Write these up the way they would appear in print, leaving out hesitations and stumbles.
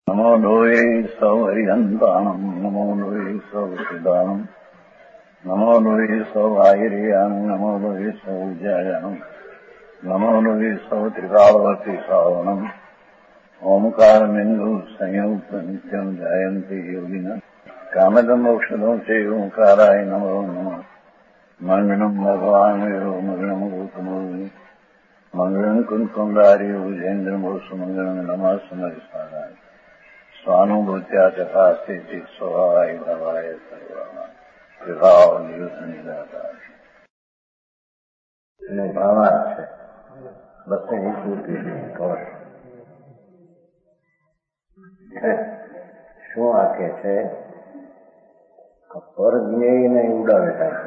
નમો લોહે સૌહરિહંતાણમ નમો લોહે સૌસિદાનમ નમો લોહે સૌઆયર્યાન નમો લોહે સૌજ્યાયાન નમો લોહે સૌત્રિકાળવતી સાવનમ ઓમકારમિંદુ સંયુક્ત નિત્યમ જાયંતી યોગિના કામદમોક્ષદો છે ઓંકારાય નમો નમઃ મંગળમ ભગવાન મંગળમ ગૌતમોર્મિ મંગળમ કુંકુંડારી વિજેન્દ્રમોષ મંગળમ નમઃ સમરિસારાય સ્વાનુભૂત્યા ચકાસ્તે સ્વભાવાય ભવાય સર્વા વિભાવ નિદાતા એનો ભાવાર્થ છે. બસે શું આખે છે? પર જ્ઞેયને ઉડાવે થાય.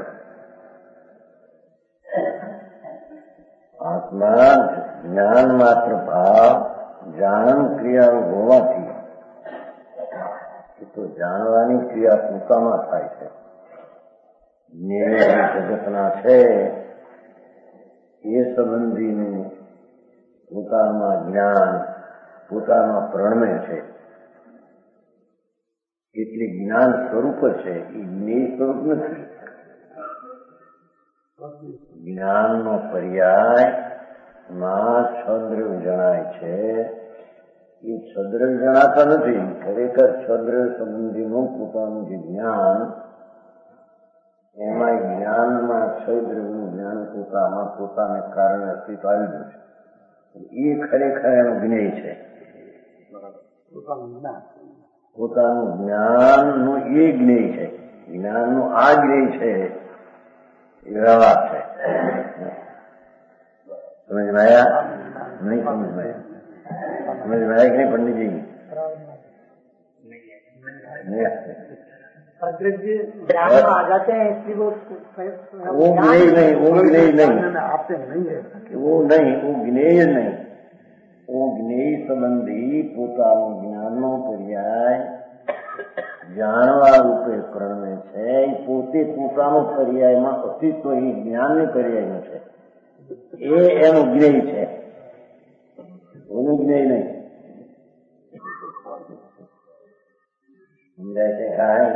આત્મા જ્ઞાન માત્ર ભાવ જાણન ક્રિયા હોવાથી તો જાણવાની ક્રિયા પોતામાં થાય છે. જ્ઞેય જગતના છે એ સંબંધીનું પોતામાં જ્ઞાન પોતામાં પ્રણમે છે. એટલે જ્ઞાન સ્વરૂપ છે એ જ્ઞેય સ્વરૂપ નથી. જ્ઞાનનો પર્યાય માં છદ્રવ્ય જણાય છે. એ છદ્રવ્ય જણાતા નથી. ખરેખર છદ્રવ્ય સંબંધીનું પોતાનું જે જ્ઞાન, એમાં જ્ઞાનમાં છદ્રવ્યનું જ્ઞાન પોતાને કારણે અસ્તિત્વ આવી ગયું છે. એ ખરેખર એનું જ્ઞેય છે. પોતાનું જ્ઞાનનું એ જ્ઞેય છે. જ્ઞાનનું આ જ્ઞેય છે એ વ્યવહાર છે. સમજમાં આવ્યા? નહીં સમજમાં આવ્યા? समझ में आया कि नहीं पंडित जी? आ जाते हैं इसलिए वो ज्ञेय नहीं, वो ज्ञेय नहीं, आपसे नहीं है वो नहीं, वो ज्ञेय नहीं. वो ज्ञेय संबंधी પોતાનું જ્ઞાનનો પર્યાય જાણવા રૂપે પ્રણમે છે. એ પોતે પોતાનો પર્યાયમાં અસ્તિત્વ એ જ્ઞાનની પર્યાયનું છે. એ એનું જ્ઞેય છે. એનું જ્ઞેય નહીં. સમજાય છે? કાંઈ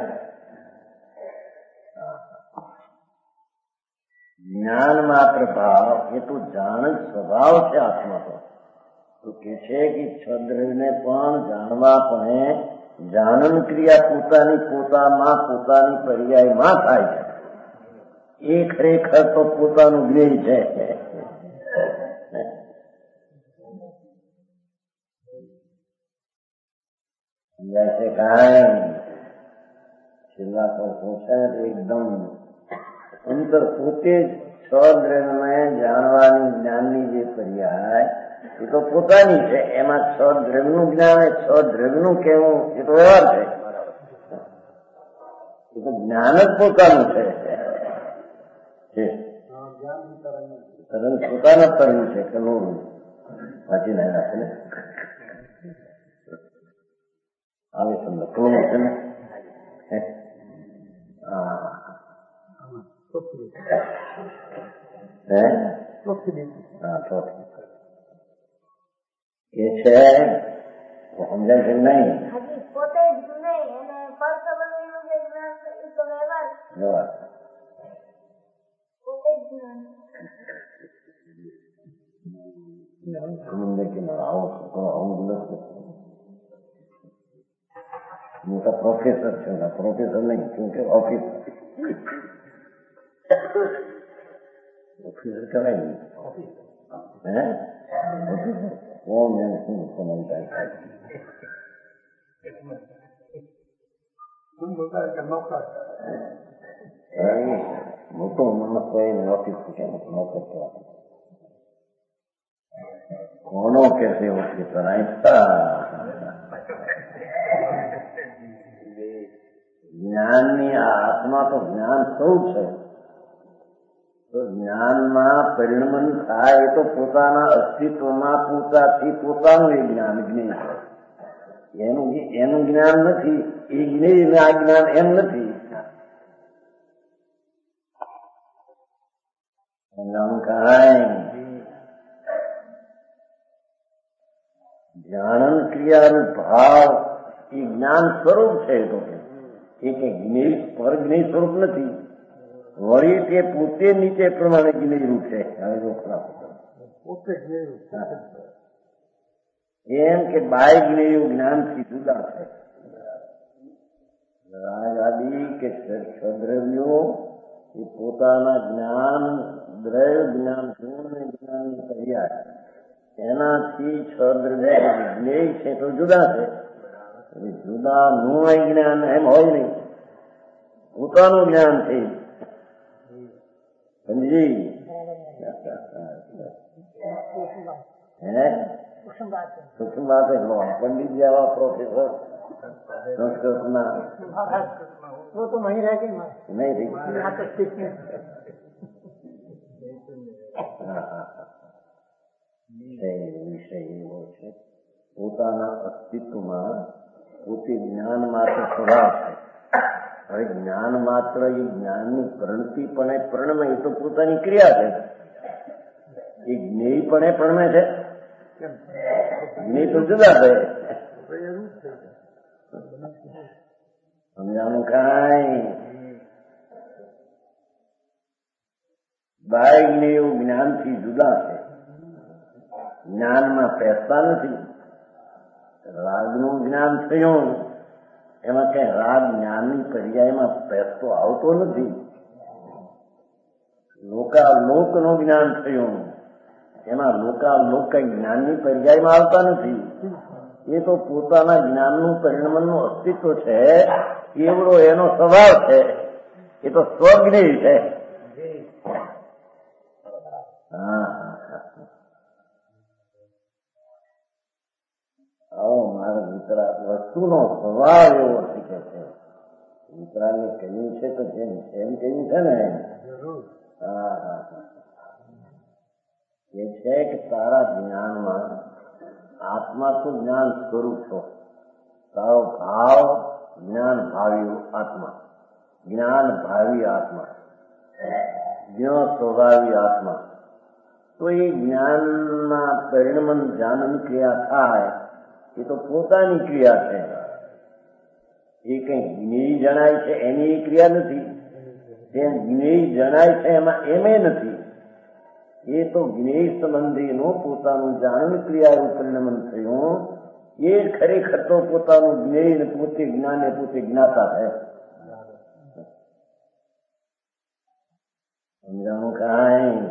જ્ઞાન માત્ર ભાવ એ તો જાણ જ સ્વભાવ છે આત્મા તો કે છે કે છદ્રવ્યને પણ જાણવા પણ જાણન ક્રિયા પોતાની પર્યાયમાં થાય છે. એ ખરેખર તો પોતાનું જ્ઞેય છે. સમજાય છે? કાંઈ છેલ્લા તો છે એકદમ અંતર પોતે જ છદ્રવ્યને જાણવાની જ્ઞાનની જે પર્યાય એ તો પોતાની છે. એમાં છદ્રવ્યનું જ્ઞાન છદ્રવ્યનું કહેવું એ તો વ્યવહાર છે. એ તો જ્ઞાન જ પોતાનું છે. તરંગ પોતાના તરંગ છે. પેલું વાંચી નાખ્યા છે ને આવે તમને ક્લોમ છે ને કે છે સમજાય છે નહીં? પોતે જ નહીં અને પર સંબંધીનું જે જ્ઞાન છે એ તો વ્યવહાર પોતે જ જ્ઞાન સમજે કે આવું નથી. મોટા પ્રોફેસર છે. પ્રોફેસર નહીં કેમકે ઓફિસર કરાય નહીં. હે કોણ જાણે શું સમજદાર થાય? મોટો માણસ હોય ઓફિસ નોકર કહેવાય. કોનો કે છે ઓફિસર? જ્ઞાનની આ આત્મા તો જ્ઞાન સૌ છે. તો જ્ઞાનમાં પરિણમન થાય એ તો પોતાના અસ્તિત્વમાં પોતાથી પોતાનું એ જ્ઞાન જ્ઞેય છે. એનું જ્ઞાન નથી. એ જ્ઞેય આ જ્ઞાન એમ નથી. સમજાણું? કાંઈ જાણન ક્રિયાનો ભાવ એ જ્ઞાન સ્વરૂપ છે. તો એ કઈ જ્ઞેય પર જ્ઞેય સ્વરૂપ નથી. વળી તે પોતે નીચે પ્રમાણે જ્ઞેય રૂપ છે. હવે જો ખરાબ પોતે એમ કે બાહ્ય જ્ઞેયો જ્ઞાનથી જુદા છે. રાગ આદિ કે સદ્રવ્યો એ પોતાના જ્ઞાન દ્રવ્ય જ્ઞાન પૂર્ણ જ્ઞાનની પર્યાય એનાથી છદ્રવ્ય જ્ઞેય છે તો જુદા છે. જુદા નું જ્ઞાન એમ હોય નહીં, પોતાનું જ્ઞાન છે. સમજી? હે સૂક્ષ્મ વાત લો. પંડિત જેવા પ્રોફેસર સંસ્કૃતના वो तो वहीं रह गई નહીં રહી. વિષય એવો છે પોતાના અસ્તિત્વમાં પોતે જ્ઞાન માત્ર સ્વભાવ છે. હવે જ્ઞાન માત્ર એ જ્ઞાનની પ્રણતિ પણ પ્રણમે એ તો પોતાની ક્રિયા છે. એ જ્ઞેય પણ પ્રણમે છે. જ્ઞેય તો જુદા છે. સમજાનું કાંઈ બાહ્ય જ્ઞેયો જ્ઞાનથી જુદા છે. જ્ઞાનમાં પહેરતા નથી. રાગનું જ્ઞાન થયું એમાં કઈ રાગ જ્ઞાનની પર્યાયમાં પહેરતો આવતો નથી. લોકાલોકનું જ્ઞાન થયું એમાં લોકાલોક કઈ જ્ઞાનની પર્યાયમાં આવતા નથી. એ તો પોતાના જ્ઞાનનું પરિણમનનું અસ્તિત્વ છે. એવડો એનો સ્વભાવ છે. એ તો સ્વજ્ઞેય છે. આવો મારા મિત્રા વસ્તુનો સ્વભાવ એવો શીખે છે. મિત્રાને કહ્યું છે તો જેમ એમ કહ્યું છે ને, એ છે કે તારા જ્ઞાનમાં આત્મા તો જ્ઞાન સ્વરૂપ છો. તારો ભાવ જ્ઞાન ભાવી આત્મા, જ્ઞાન ભાવી આત્મા, જ્ઞ સ્વભાવી આત્મા. તો એ જ્ઞાનમાં પરિણમન જાનન ક્રિયા થાય એ તો પોતાની ક્રિયા છે. એ કઈ જ્ઞેય જણાય છે એની એ ક્રિયા નથી. જેમ જ્ઞેય જણાય છે એમાં એમે નથી. એ તો જ્ઞેય સંબંધીનું પોતાનું જાણન ક્રિયાનું પરિણમન થયું. એ ખરેખર તો પોતાનું જ્ઞેય ને પોતે જ્ઞાન એ પોતે જ્ઞાતા છે. સમજાણું કાંઈ?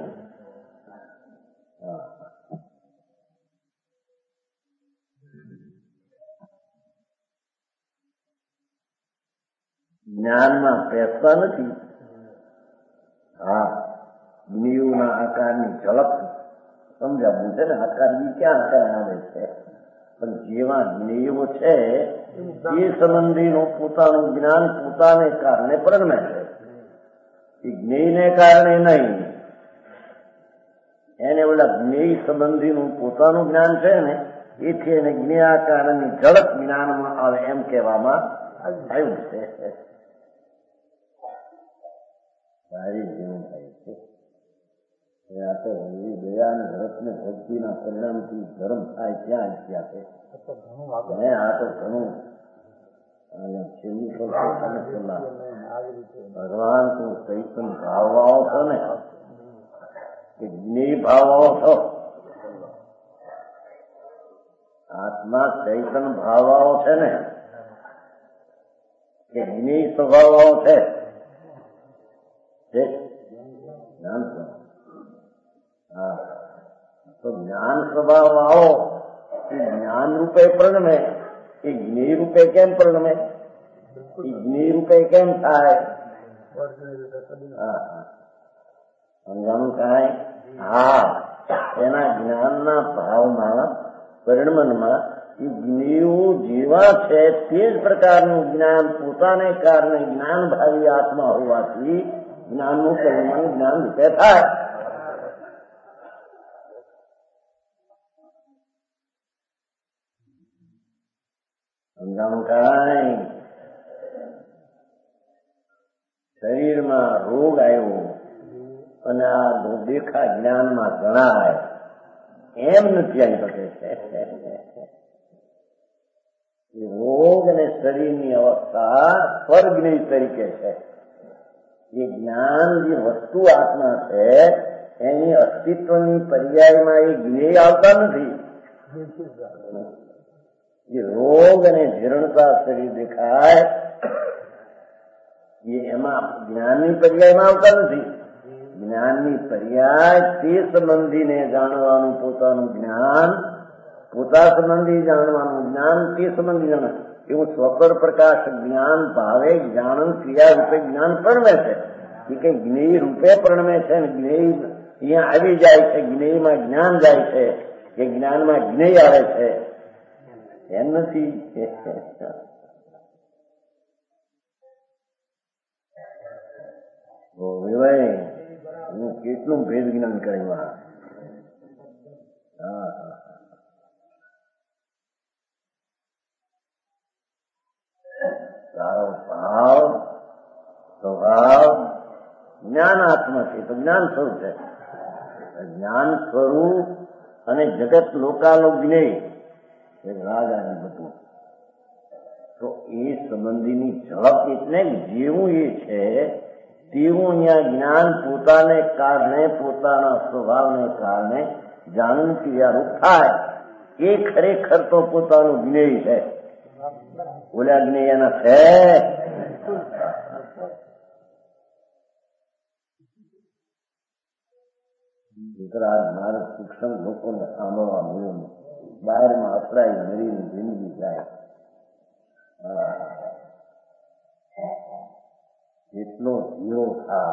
જ્ઞાનમાં પહેરતા નથી. હા, જ્ઞેયોના આકારની ઝલક સમજાવવું છે ને. આકાર બી ક્યાં આકાર આવે છે? પણ જેવા જ્ઞેયો છે એ સંબંધીનું પોતાનું જ્ઞાન પોતાને કારણે પ્રગમે છે. એ જ્ઞેયને કારણે નહીં. એને ઓલા જ્ઞેય સંબંધીનું પોતાનું જ્ઞાન છે ને એથી એને જ્ઞેયાકારની ઝલક જ્ઞાનમાં આવે એમ કહેવામાં આવ્યું છે. સારી જીવન થાય છે. આ તો દયા અને ધરતને ભક્તિના પરિણામથી ધર્મ થાય ત્યાં ગયા છે. આ તો ઘણું ભગવાન તું ચૈતન ભાવવાઓ છો ને કે જ્ઞેય ભાવવાઓ છો. આત્મા ચૈતન ભાવવાઓ છે ને કે જ્ઞેય સ્વભાવવાઓ છે. જ્ઞાન હા, તો જ્ઞાન સ્વભાવ આવો એ જ્ઞાન રૂપે પ્રણમે. એ જ્ઞેય રૂપે કેમ પ્રણમે? એ જ્ઞેય રૂપે કેમ થાય? સમજાણું કાંઈ? હા, એના જ્ઞાનના ભાવમાં પરિણમનમાં એ જ્ઞેયો જેવા છે તે જ પ્રકારનું જ્ઞાન પોતાને કારણે જ્ઞાન ભાવી આત્મા હોવાથી જ્ઞાનનું પરિણામ જ્ઞાન રૂપે થાય. સમજાણું કાંઈ? શરીરમાં રોગ આવ્યો અને આ દેખા જ્ઞાનમાં ગણાય એમ નથી આવી શકે છે. રોગ શરીરની અવસ્થા પરજ્ઞેય તરીકે છે. એ જ્ઞાન જે વસ્તુ આત્મા છે એની અસ્તિત્વની પર્યાયમાં એ જ્ઞેય આવતા નથી. જે રોગ અને જીર્ણતા શરીર દેખાય એ એમાં જ્ઞાનની પર્યાયમાં આવતા નથી. જ્ઞાનની પર્યાય તે સંબંધીને જાણવાનું પોતાનું જ્ઞાન, પોતા સંબંધી જાણવાનું જ્ઞાન, તે સંબંધી જાણ એવું સ્વપર પ્રકાશ જ્ઞાન ભાવે જાણન ક્રિયા રૂપે જ્ઞાન પરમે છે. એ કઈ જ્ઞેય રૂપે પરમે છે ને જ્ઞેય અહીંયા આવી જાય છે, જ્ઞેયમાં જ્ઞાન જાય છે કે જ્ઞાનમાં જ્ઞેય આવે છે એમ નથી. હું કેટલું ભેદ જ્ઞાન કર્યું. તારો ભાવ સ્વભાવ જ્ઞાન આત્મા છે તો જ્ઞાન સ્વરૂપ છે. જ્ઞાન સ્વરૂપ અને જગત લોકાલોક જ્ઞેય રાજાને બધું તો એ સંબંધીની ઝડપ એટલે જેવું એ છે તેવું અહીંયા જ્ઞાન પોતાને કારણે, પોતાના સ્વભાવને કારણે જાણન ક્રિયારૂપ થાય. એ ખરેખર તો પોતાનું જ્ઞેય છે. ઓલા જ્ઞેય એના છે. મારે સૂક્ષ્મ લોકોને સાંભળવા મળ્યું. બહારમાં અથડાઈ મરીને જિંદગી જાય. એટલો જીવો થા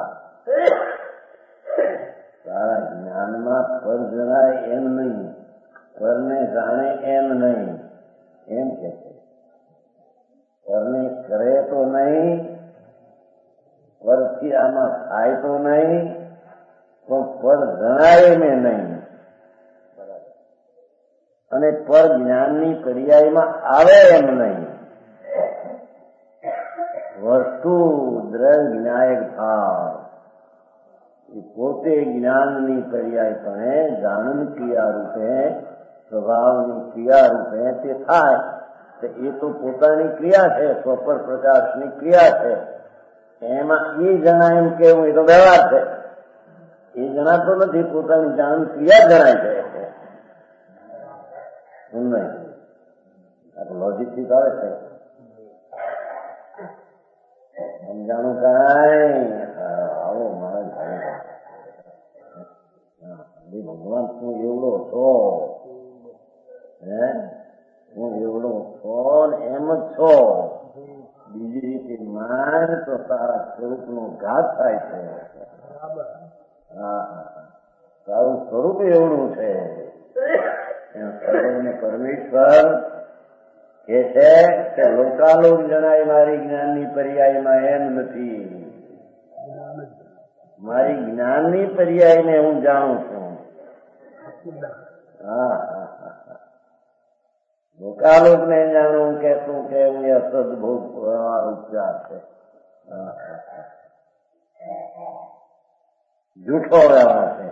તારા જ્ઞાનમાં પર જણાય એમ નહીં, પરને જાણે એમ નહીં. એમ કે છે પરને કરે તો નહીં, પરથી આમાં થાય તો નહીં, પણ પર જણાય મેં નહીં. અને પર જ્ઞાનની પર્યાયમાં આવે એમ નહીં. વસ્તુ દ્રવ્ય જ્ઞાયક ભાવ એ પોતે જ્ઞાનની પર્યાયપણે જાણન ક્રિયા રૂપે, સ્વભાવની ક્રિયા રૂપે તે થાય. એ તો પોતાની ક્રિયા છે, સ્વપર પ્રકાશની ક્રિયા છે. એમાં એ જણાય એમ કેવું એ તો વ્યવહાર છે. એ જણાતો નથી, પોતાની જાણન ક્રિયા જણાય છે. નહીં આ તો લોજિક થી આવે છે. સમજાણું કાંઈ આવો મારા ભગવાન તું એવડો છો, હું એવડો છો ને એમ જ છો. બીજી રીતે માન તો તારા સ્વરૂપ નો ઘાત થાય છે. તારું સ્વરૂપ એવડું છે. પરમેશ્વર કે છે કે લોકાલોક જણાય મારી જ્ઞાનની પર્યાયમાં એમ નથી. મારી જ્ઞાનની પર્યાયને હું જાણું છું. લોકાલોક ને જાણું કે તું કે હું અસદભોગ ઉપચાર છે. જૂઠો વ્યવહાર છે.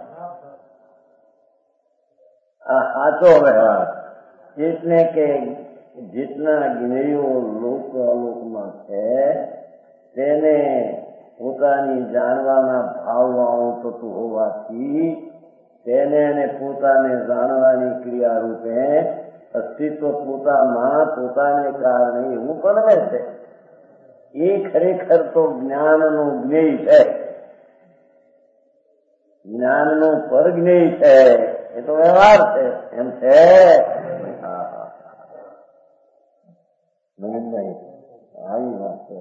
આ સાચો વ્યવહાર એટલે કે જેટલા જ્ઞેયો લોકાલોકમાં છે તેને પોતાની જાણવાના ભાવવાળું થતું હોવાથી તેને પોતાને જાણવાની ક્રિયા રૂપે અસ્તિત્વ પોતામાં પોતાને કારણે એવું બને છે. એ ખરેખર તો જ્ઞાનનું જ્ઞેય છે. જ્ઞાનનું પરજ્ઞેય છે. એ તો વ્યવહાર છે. એમ છે. આવી વાત છે.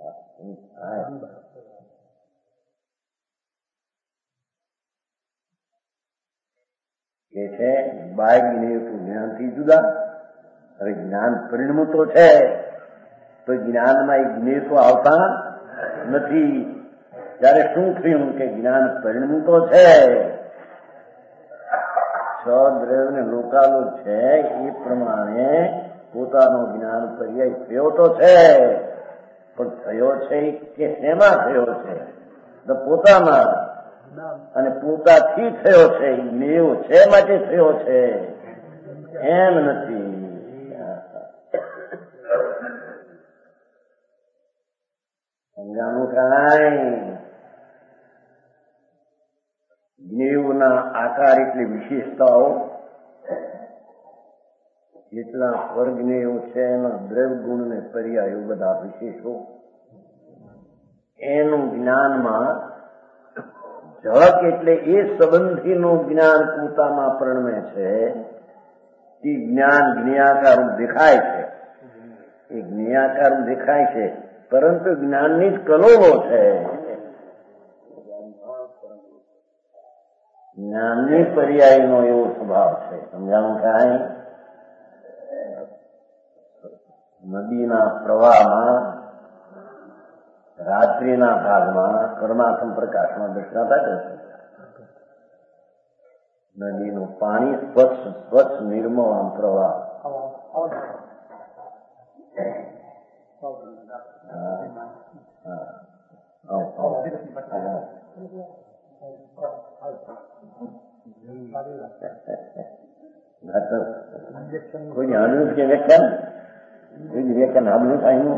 કે છે બાય જ્ઞેય તો જ્ઞાનથી જુદા. હવે જ્ઞાન પરિણમું તો છે તો જ્ઞાનમાં એ જ્ઞેય તો આવતા નથી. ત્યારે શું થયું કે જ્ઞાન પરિણમું તો છે, છ દ્રવ્ય ને લોકાલોક છે એ પ્રમાણે પોતાનો જ્ઞાન પર્યાય થયો તો છે. પણ થયો છે કે શેમાં થયો છે? તો પોતામાં. અને પોતાથી થયો છે. જ્ઞેય છે માટે થયો છે એમ નથી. સમજાણું કાંઈ? જ્ઞેયના આકાર એટલે વિશેષતાઓ, જેટલા સ્વર્ગનેયો છે એના દ્રવ્ય ગુણ ને પર્યાયો બધા વિશેષો, એનું જ્ઞાનમાં ઝળક એટલે એ સંબંધીનું જ્ઞાન પોતામાં પ્રણમે છે. એ જ્ઞાન જ્ઞેયાકાર દેખાય છે, એ જ્ઞેયાકાર દેખાય છે, પરંતુ જ્ઞાનની જ કલોલો છે. જ્ઞાનની પર્યાયનો એવો સ્વભાવ છે. સમજાણું કાંઈ? નદીના પ્રવાહમાં રાત્રિના ભાગમાં કર્માથમ પ્રકાશમાં દર્શાતા કરશે. નદીનું પાણી સ્વચ્છ સ્વચ્છ નિર્મળ પ્રવાહ. કોઈ જાણ્યું છે વ્યાખ્યાન? કોઈ વ્યાખ્યાન સાંભળ્યું થાય?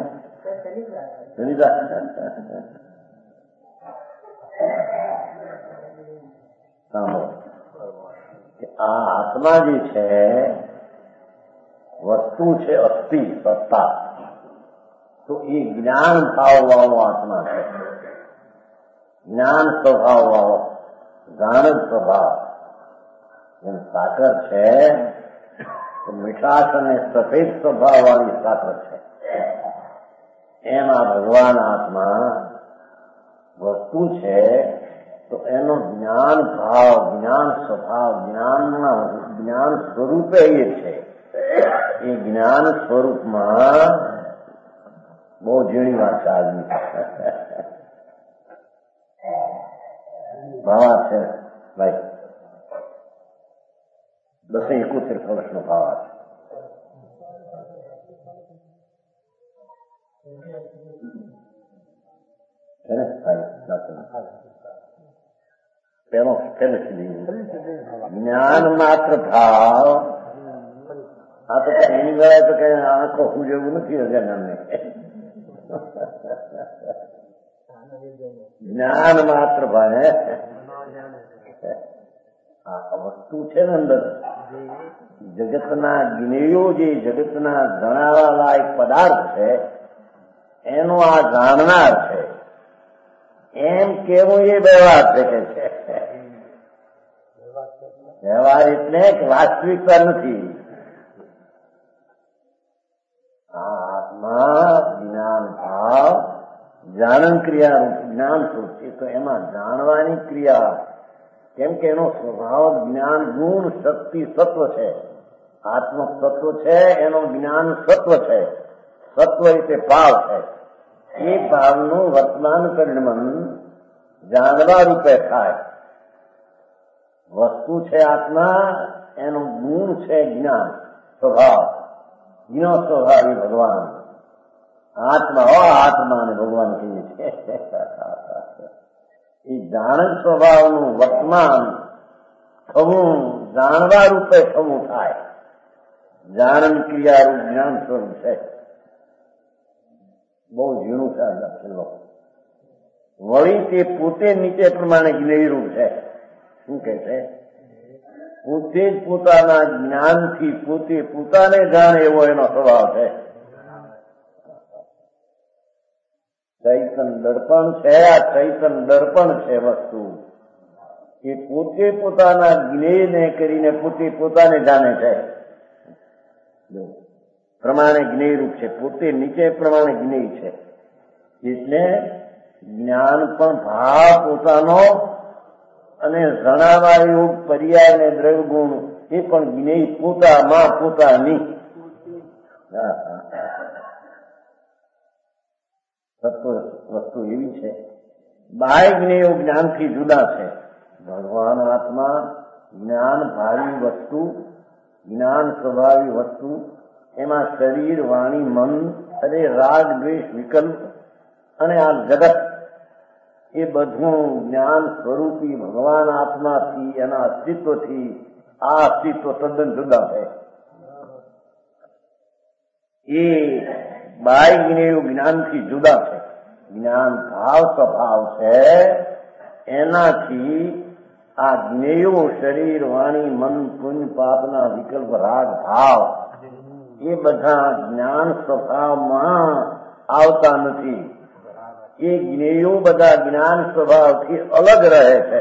આ આત્મા જે છે વસ્તુ છે, અસ્થિ સત્તા, તો એ જ્ઞાન ભાવ વાળો આત્મા છે. જ્ઞાન સ્વભાવ વાળો, જાણ સ્વભાવ. જેમ સાકર છે તો મીઠાશ અને સફેદ સ્વભાવ વાળી સાકર છે, એમાં ભગવાન આત્મા વસ્તુ છે તો એનો જ્ઞાન ભાવ, જ્ઞાન સ્વભાવ, જ્ઞાન સ્વરૂપે એ છે. એ જ્ઞાન સ્વરૂપમાં બહુ ઝીણી વાત છે આજની. ભાવા છે ભાઈ 271 વર્ષનો ભાવા છે. જ્ઞાન માત્ર ભાવ. આ તો એની ગયા તો કઈ આંખો હું જેવું નથી અજાણ્યાને. જ્ઞાન માત્ર ભાવ. આ વસ્તુ છે ને અંદર જગતના જ્ઞેયો, જે જગતના ગણાવા લાયક પદાર્થ છે એનો આ જાણનાર છે એમ કેવું એ વ્યવહાર છે કે છે. વ્યવહાર એટલે વાસ્તવિકતા નથી. આ આત્મા જ્ઞાન ભાવ જાણન ક્રિયા જ્ઞાન શું છે તો એમાં જાણવાની ક્રિયા, કેમ કે એનો સ્વભાવ જ્ઞાન ગુણ શક્તિ સત્વ છે. આત્મ સત્વ છે, એનો જ્ઞાન સત્વ છે. સત્વ એટલે ભાવ છે. એ ભાવનું વર્તમાન પરિણમન જાણવા રૂપે થાય. વસ્તુ છે આત્મા, એનો ગુણ છે જ્ઞાન સ્વભાવ. જ્ઞ સ્વભાવ એ ભગવાન આત્મા. આત્માને ભગવાન કહીએ છીએ. એ જાણ સ્વભાવનું વર્તમાન થવું, જાણવા રૂપે થવું થાય. જાણન ક્રિયારૂપ જ્ઞાન સ્વરૂપ છે. બહુ ઝીણું છે લખેલો. વળી તે પોતે નીચે પ્રમાણે જ્ઞેયરૂપ છે. શું કે છે? પોતે જ પોતાના જ્ઞાનથી પોતે પોતાને જાણે એવો એનો સ્વભાવ છે. ચૈતન દર્પણ છે. આ ચૈતન દર્પણ છે વસ્તુ. એ પોતે પોતાના જ્ઞેયને કરીને પોતે પોતાને જાણે છે. પ્રમાણે જ્ઞેયરૂપ છે. પોતે નીચે પ્રમાણે જ્ઞેય છે. એટલે જ્ઞાન પણ ભાવ પોતાનો અને જણાવા યોગ પર્યાય ને દ્રવ્ય ગુણ એ પણ જ્ઞેય પોતામાં પોતાની. તત્વ વસ્તુ એવી છે. બાહ્ય જ્ઞેયો જ્ઞાનથી જુદા છે. ભગવાન આત્મા જ્ઞાન ભાવી વસ્તુ, જ્ઞાન સ્વભાવી વસ્તુ, એમાં શરીર, વાણી, મન અને રાગ, દ્વેષ, વિકલ્પ અને આ જગત એ બધું જ્ઞાન સ્વરૂપી ભગવાન આત્માથી, એના અસ્તિત્વથી આ અસ્તિત્વ તદ્દન જુદા છે. એ બાહ્ય જ્ઞેયો જ્ઞાનથી જુદા છે. જ્ઞાન ભાવ સ્વભાવ છે, એનાથી આ જ્ઞેયો શરીર વાણી મન પુણ્ય પાપના વિકલ્પ રાગ ભાવ એ બધા જ્ઞાન સ્વભાવમાં આવતા નથી. એ જ્ઞેયો બધા જ્ઞાન સ્વભાવથી અલગ રહે છે.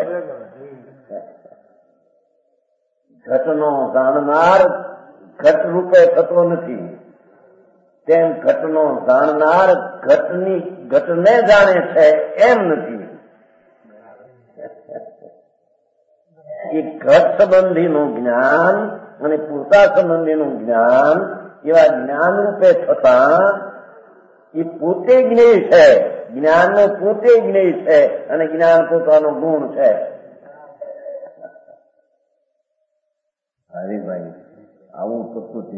ઘટનો જાણનાર ઘટ રૂપે થતો નથી, તેમ ઘટનો જાણનાર ઘટને જાણે છે એમ નથી. એ ઘટ સંબંધીનું જ્ઞાન અને પૂરતા સંબંધીનું જ્ઞાન એવા જ્ઞાન રૂપે થતા એ પોતે જ્ઞેય છે, જ્ઞાનનો પોતે જ્ઞેય છે અને જ્ઞાન પોતાનો ગુણ છે. હરિભાઈ આવું પ્રકૃતિ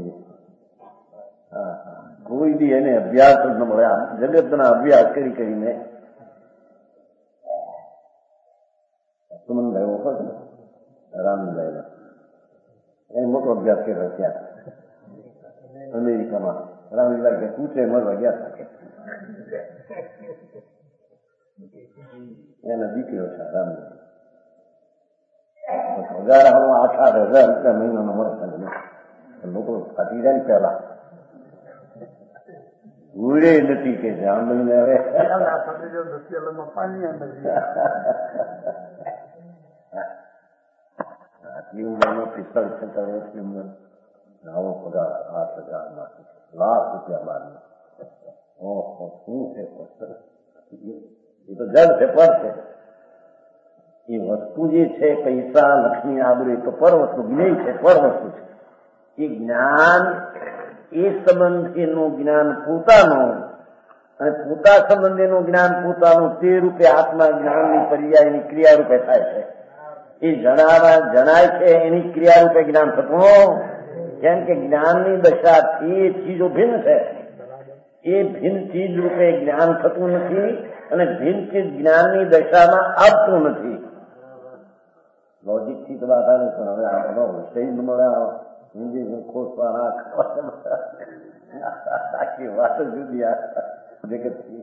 કોઈ બી એને અભ્યાસ જ ન મળે. જગતના અભ્યાસ કરીને સુમનભાઈ ઓળખો છો ને, રામભાઈ એને મોટો અભ્યાસ કર્યો ત્યાં અમેરિકામાં. રામભાઈ કે પૂછે મળવા ગયા શકે એનો દીકરો છે રામભાઈ. 8,000 રૂપિયા મહિનાનો મળશે લોકો ખાતી જાય ને પેલા ભૂલે નથી કે જાંબલીને હવે આટલી ઉંમરમાં 45 વર્ષની ઉંમર આવો પગાર 8,000 લાખ રૂપિયા બાર. ઓહો શું છે એ તો જડ છે, પર છે. એ વસ્તુ જે છે પૈસા લક્ષ્મી આબરૂ તો પર વસ્તુ જ્ઞેય છે, પર વસ્તુ છે. એ જ્ઞાન એ સંબંધીનું જ્ઞાન પોતાનું અને પોતા સંબંધીનું જ્ઞાન પોતાનું તે રૂપે આત્મા જ્ઞાનની પર્યાયની ક્રિયા રૂપે થાય છે. એ જણાય છે એની ક્રિયા રૂપે જ્ઞાન થતું. કેમ કે જ્ઞાનની દશાથી એ ચીજો ભિન્ન છે. એ ભિન્ન ચીજ રૂપે જ્ઞાન થતું નથી અને ભિન્ન ચીજ જ્ઞાનની દશામાં આવતું નથી. લોજિકથી તો વાત આવે પણ હવે આ વિષય મળ્યા ખોસવા આખી વાત જુદી જગતથી.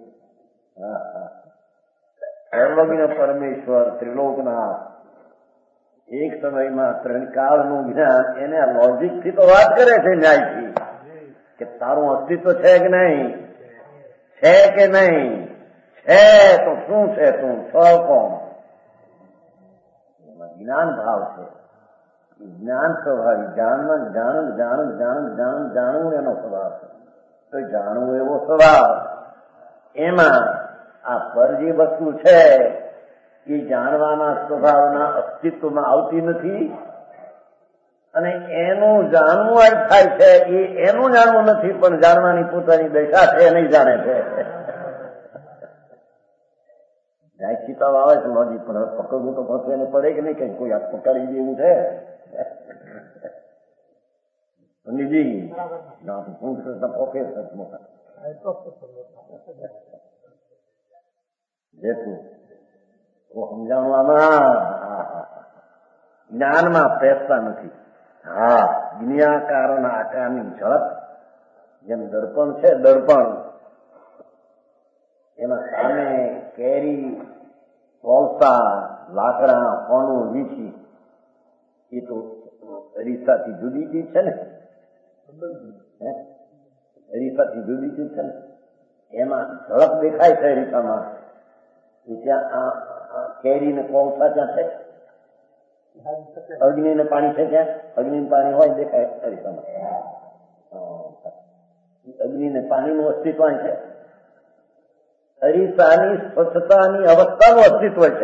સર્વજ્ઞ પરમેશ્વર ત્રિલોકના એક સમયમાં 3 કાળનું જ્ઞાન એને લોજિકથી તો વાત કરે છે, ન્યાયથી કે તારું અસ્તિત્વ છે કે નહીં, છે કે નહીં, છે તો શું છે, તું છ કોણ. જ્ઞાન ભાવ છે, જ્ઞાન સ્વભાવ. જાણવું એનો સ્વભાવ છે. તો જાણવું એવો સ્વભાવ, એમાં આ પર જે વસ્તુ છે એ જાણવાના સ્વભાવના અસ્તિત્વમાં આવતી નથી અને એનું જાણવું થાય છે. એ એનું જાણવું નથી પણ જાણવાની પોતાની દશા છે નહીં જાણે છે. જાયચિતા આવે છે લોજી, પણ પકડવું તો પછી એને પડે કે નહીં, કઈ કોઈ હાથ પકડી દેવું છે. સમજાવવામાં જ્ઞાનમાં પેસતા નથી. હા, જ્ઞાકારના આકારની ઝડપ જેમ દર્પણ છે, દર્પણ એમાં સામે કેરી, કોલસા, લાકડા, કોનું, વીછી એ તો અરીસાથી જુદી ચીજ છે ને, અરીસાથી જુદી ચીજ છે ને. એમાં ઝડપ દેખાય છે અરીસામાં. ત્યાં કેરી ને કોલસા ત્યાં છે, અગ્નિ ને પાણી છે, ત્યાં અગ્નિ પાણી હોય દેખાય અરીસામાં. અગ્નિ ને પાણીનું અસ્તિત્વ છે. અરીસાની સ્વચ્છતાની અવસ્થાનું અસ્તિત્વ છે.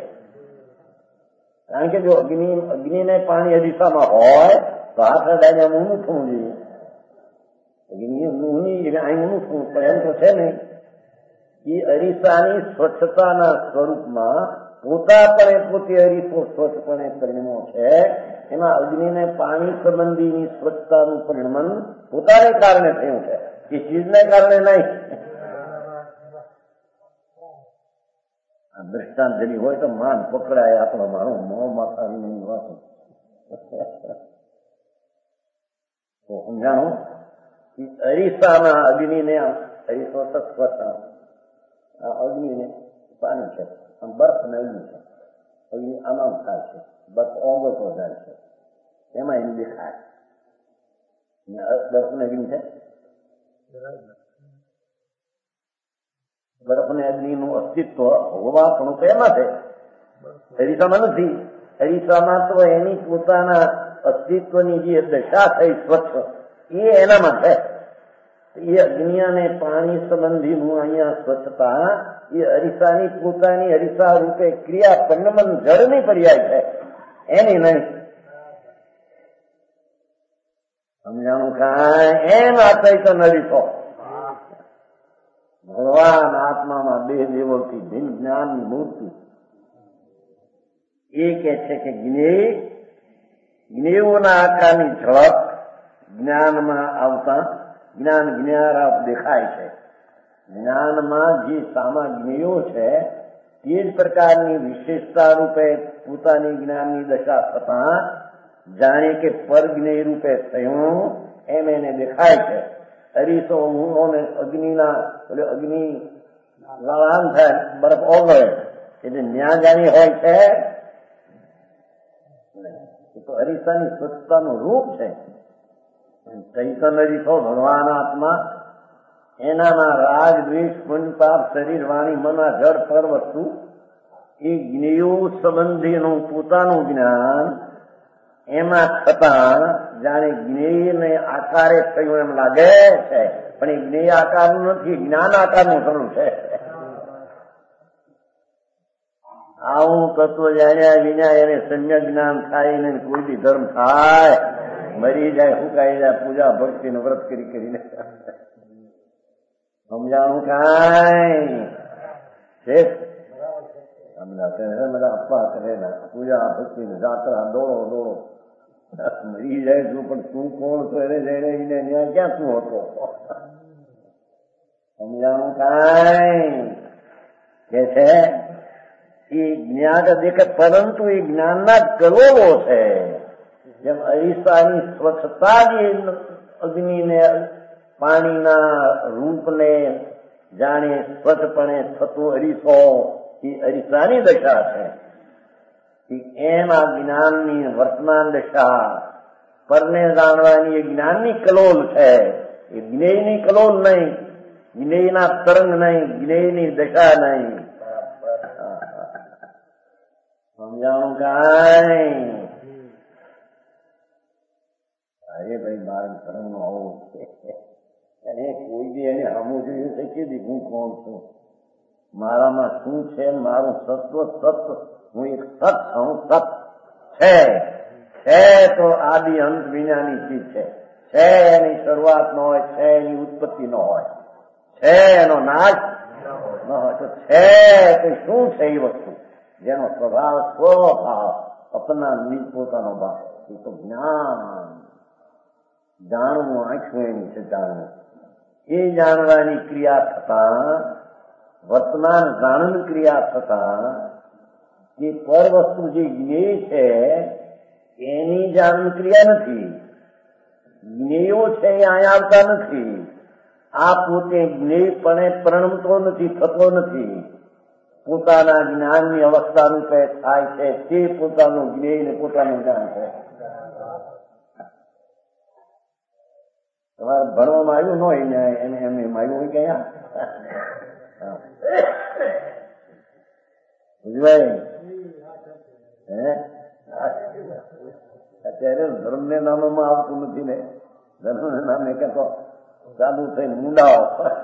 કારણ કે જો અગ્નિ ને પાણી અરીસામાં હોય તો હાથ અડાઈને ઊનું થવું જોઈએ. અગ્નિ ઊની અહીં ઊનું થવું પડે એમ તો છે નહીં. એ અરીસાની સ્વચ્છતાના સ્વરૂપમાં પોતાપણે પોતે અરીસો સ્વચ્છપણે પરિણમો છે. એમાં અગ્નિને પાણી સંબંધીની સ્વચ્છતાનું પરિણમન પોતાને કારણે થયું છે, એ ચીજને કારણે નહીં. દ્રષ્ટાંત જેની હોય તો માન પકડાય આપણો મારું મોં માથા વિની વાત. તો સમજાણું, અરીસાના અગ્નિને અરીસો સ્વચ્છ આ અગ્નિ ને પાણી છે, આમ બરફ ને અગ્નિ છે. અગ્નિ આમાં થાય છે, બરફ ઓગળતો જાય છે, એમાં એમ દેખાય. બરફ ને અગ્નિ છે, બરફ ને અગ્નિ નું અસ્તિત્વ હોવા પણ એમાં છે, અરીસામાં નથી. અરીસામાં તો એની પોતાના અસ્તિત્વની જે દશા થઈ સ્વચ્છ એ એનામાં છે. એ અગ્નિ અને પાણી સંબંધીનું અહીંયા સ્વચ્છતા એ અરીસાની પોતાની અરીસા રૂપે ક્રિયા પન્નમન જળની પર્યાય છે, એની નહીં. સમજાણું કાંઈ? એમ આ ચૈતન્ય અરીસો ભગવાન આત્મામાં બે દેવોથી ભિન્ન જ્ઞાનની મૂર્તિ. એ કે છે કે જ્ઞેયોના આકારની ઝળક જ્ઞાનમાં આવતા જ્ઞાન જ્ઞારાપ દેખાય છે. જ્ઞાનમાં જે સામા જ્ઞેયો છે તે જ પ્રકારની વિશેષતા રૂપે પોતાની જ્ઞાનની દશા થતા જાણે કે પરજ્ઞેય રૂપે થયું એમ એને દેખાય છે. અરીસો ઊંઘોને અગ્નિના અગ્નિ લડાન થાય, બરફ ઓગળે એટલે ન્યા જાણી હોય છે. એ તો અરીસાની સ્વચ્છતાનું રૂપ છે. ચૈતન્ય અરીસો ભગવાન આત્મા એનામાં રાગ દ્વેષ પુણ્ય પાપ શરીર વાણી મન આ જળ પર વસ્તુ એ જ્ઞેયો સંબંધીનું પોતાનું જ્ઞાન એમાં થતા જાણે જ્ઞેયને આકારે થયું એમ લાગે છે, પણ એ જ્ઞેય આકારનું નથી, જ્ઞાન આકારનું થયું છે. આવું તત્વ જાણ્યા વિના એને સમ્યક જ્ઞાન થાય ને કોઈ બી ધર્મ થાય, મરી જાય, હુકાઈ જાય, પૂજા ભક્તિ ને વ્રત કરી કરીને. સમજાણું કાંઈ? બધા અપવા કરેલા પૂજા ભક્તિ ને જાત્રા દોડો દોડો મરી જાય છું, પણ તું કોણ તો એને જઈને ત્યાં ક્યાં તું હતો? સમજાણું કાંઈ? કે છે એ જ્ઞાન દેખે, પરંતુ એ જ્ઞાનના કરોડો છે. જેમ અરીસાની સ્વચ્છતા જે અગ્નિને પાણીના રૂપને જાણે સ્વચ્છપણે થતું અરીસો એ અરીસાની દશા છે. એમ આ જ્ઞાનની વર્તમાન દશા પરને જાણવાની એ જ્ઞાનની કલોલ છે. એ જ્ઞેયની કલોલ નહીં, જ્ઞેયના તરંગ નહીં, જ્ઞેયની દશા નહીં. સમજાણું કાંઈ? અરે ભાઈ મારા ધર્મ નો આવું છે, અને કોઈ બી એને હમું જોયું છે કે હું કોણ છું, મારામાં શું છે, મારું સત્વ સત, હું એક સત છું. સત છે તો આદિ અંત વિનાની ચીજ છે એની શરૂઆત ન હોય, છે એની ઉત્પત્તિ ન હોય, છે એનો નાશ ન હોય, તો છે તો શું છે એ વસ્તુ જેનો સ્વભાવ સ્વભાવ અપના નિજ પોતાનો ભાવ, એ તો જ્ઞાન. જાણવું આંખું એની છે જાણવું. એ જાણવાની ક્રિયા થતા વર્તમાન જાણન ક્રિયા થતા જે પર વસ્તુ જે જ્ઞેય છે એની જાણન ક્રિયા નથી. જ્ઞેયો છે એ અહીંયા આવતા નથી. આ પોતે જ્ઞેયપણે પ્રણમતો નથી, થતો નથી. પોતાના જ્ઞાનની અવસ્થા રૂપે થાય છે તે પોતાનું જ્ઞેય ને પોતાનું જ્ઞાન છે. તમારે ભણવામાં આવ્યું ન હોય ને એને એમ આવ્યું હોય ગયા બુજવાય હે? અત્યારે ધર્મ ને નામમાં આવતું નથી ને, ધર્મ ને નામે કહેતો ચાલુ થઈને મુંડાઓ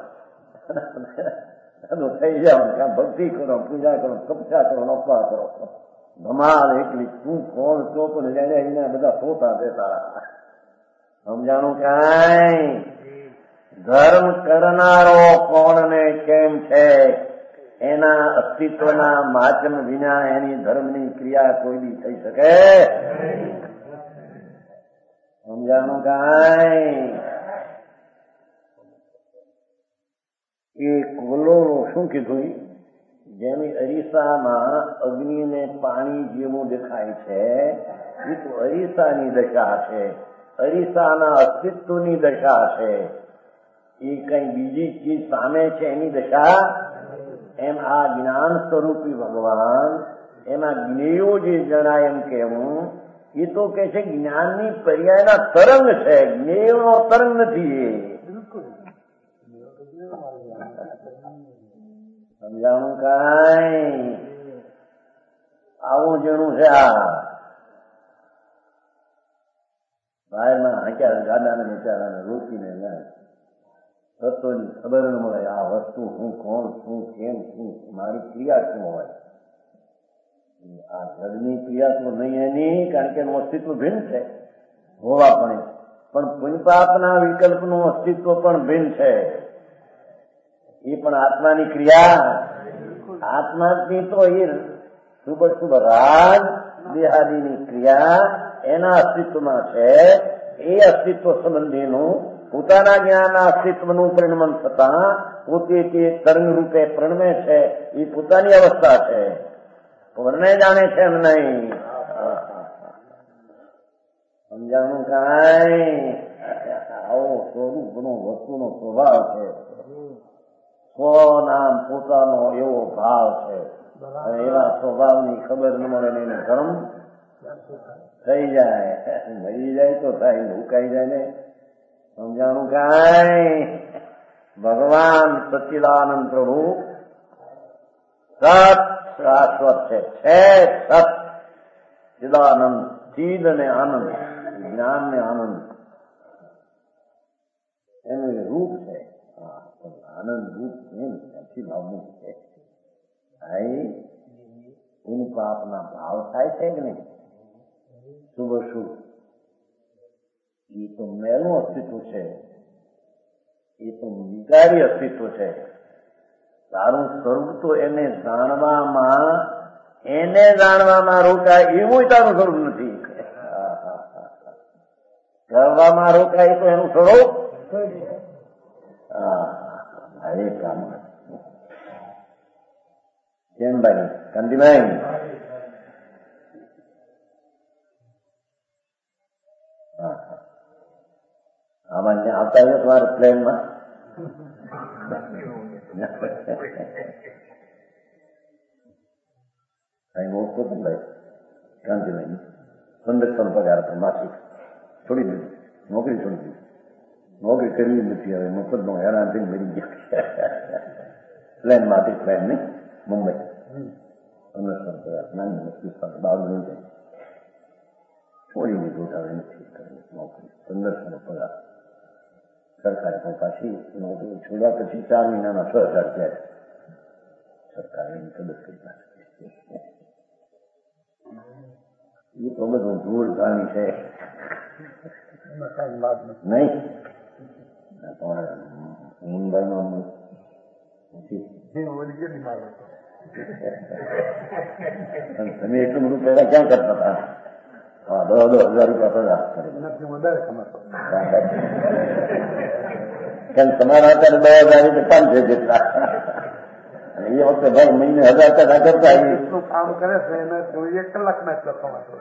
ચાલુ થઈ જાવ, ક્યાં ભક્તિ કરો, પૂજા કરો, તપસ્યા કરો, અપવા કરો, ધમાલ એકલી તું કોણ છો પણ જાણે એના બધા સોતા દેતા. સમજાણું કાંઈ? ધર્મ કરનારો કોણ ને કેમ છે એના અસ્તિત્વના માચમ વિના એની ધર્મની ક્રિયા કોઈ બી થઈ શકે? સમજાણું કાંઈ? એ કોલોનો શું કીધું? જેની અરીસામાં અગ્નિને પાણી જેવું દેખાય છે એ તો અરીસાની દશા છે, અરીસાના અસ્તિત્વની દશા છે. એ કઈ બીજી ચીજ સામે છે એની દશા એમ આ જ્ઞાન સ્વરૂપી ભગવાન એમાં જ્ઞેયો જે જણાય એમ કેવું એ તો કે છે જ્ઞાનની પર્યાયના તરંગ છે, જ્ઞેયનો તરંગ નથી. એ સમજાણું કાંઈ? આવું જેનું છે આ બહારના હાંક્યા ગાડાને બિચારાને રોકીને જાય તત્વની ખબર ન મળે. આ વસ્તુ હું કોણ છું, કેમ છું, મારી ક્રિયા શું હોય. આ જગની ક્રિયા તો નહીં એની, કારણ કે એનું અસ્તિત્વ ભિન્ન છે હોવા પણ પુણ્યપાપના વિકલ્પનું અસ્તિત્વ પણ ભિન્ન છે. એ પણ આત્માની ક્રિયા, આત્માની તો એ શુભ શુભ રાગ દેહાદીની ક્રિયા એના અસ્તિત્વમાં છે. એ અસ્તિત્વ સંબંધીનું પોતાના જ્ઞાનના અસ્તિત્વનું પરિણમન થતા પોતે તે તરંગ રૂપે પ્રણમે છે. એ પોતાની અવસ્થા છે, પૂર્ણે જાણે છે એમ નહીં. સમજાણું કાંઈ? આવો સ્વરૂપનો વસ્તુનો સ્વભાવ છે. સ્વનામ પોતાનો એવો ભાવ છે. એવા સ્વભાવની ખબર ન મળે ને એને ધર્મ થઈ જાય, મરી જાય તો થાય, ઉકાઈ જાય ને. સમજાણું કાંઈ? ભગવાન સચ્ચિદાનંદ પ્રભુ સત શાશ્વત છે, સત ચિદાનંદ, ચીદ ને આનંદ, જ્ઞાન ને આનંદ એનું રૂપ છે. આનંદ રૂપ નથી ભાવનું છે. પુણ્ય પાપના ભાવ થાય છે કે નહીં? શુભ શુભ એ તો મેલું અસ્તિત્વ છે, એ તો વિકારી અસ્તિત્વ છે. તારું સ્વરૂપ તો એને જાણવામાં રોકાય એવું તારું સ્વરૂપ નથી. કરવામાં રોકાય તો એનું સ્વરૂપ હરે કામ. કેમ ભાઈ કાંતિભાઈ? આમાં આવતા છે તમારા પ્લેનમાં? અહીં ઓળખો તો ભાઈ કાંતિભાઈ 1500 પગાર હતો માસિક. છોડી દીધું, નોકરી છોડી દીધી. નોકરી કરવી નથી હવે, મફતનો હેરાન થઈને મરી ગયા. પ્લેનમાંથી પ્લેન નહીં, મુંબઈ 1500 પગાર, નાની નોકરી બાળું લઈ જાય. છોડી દીધું, હવે નથી કરવી નોકરી. 1500 પગાર સરકારે પણ પાછી નોકરી છોડ્યા પછી 4 મહિનાના 6000 થયા. સરકારે એની કદર કરી નાખી. એ તો બધું ધૂળ ધાણી છે નહીં. મુંબઈમાં તમે એટલું બધું પહેલા ક્યાં કરતા હતા? હા, 10,000 રૂપિયા કેમ તમારા અત્યારે 10,000 5 જેટલા. એ વખતે ભાઈ મહિને 1000 ટકા કરતા એટલું કામ કરે છે એને 1 કલાકમાં એટલો કમાતો.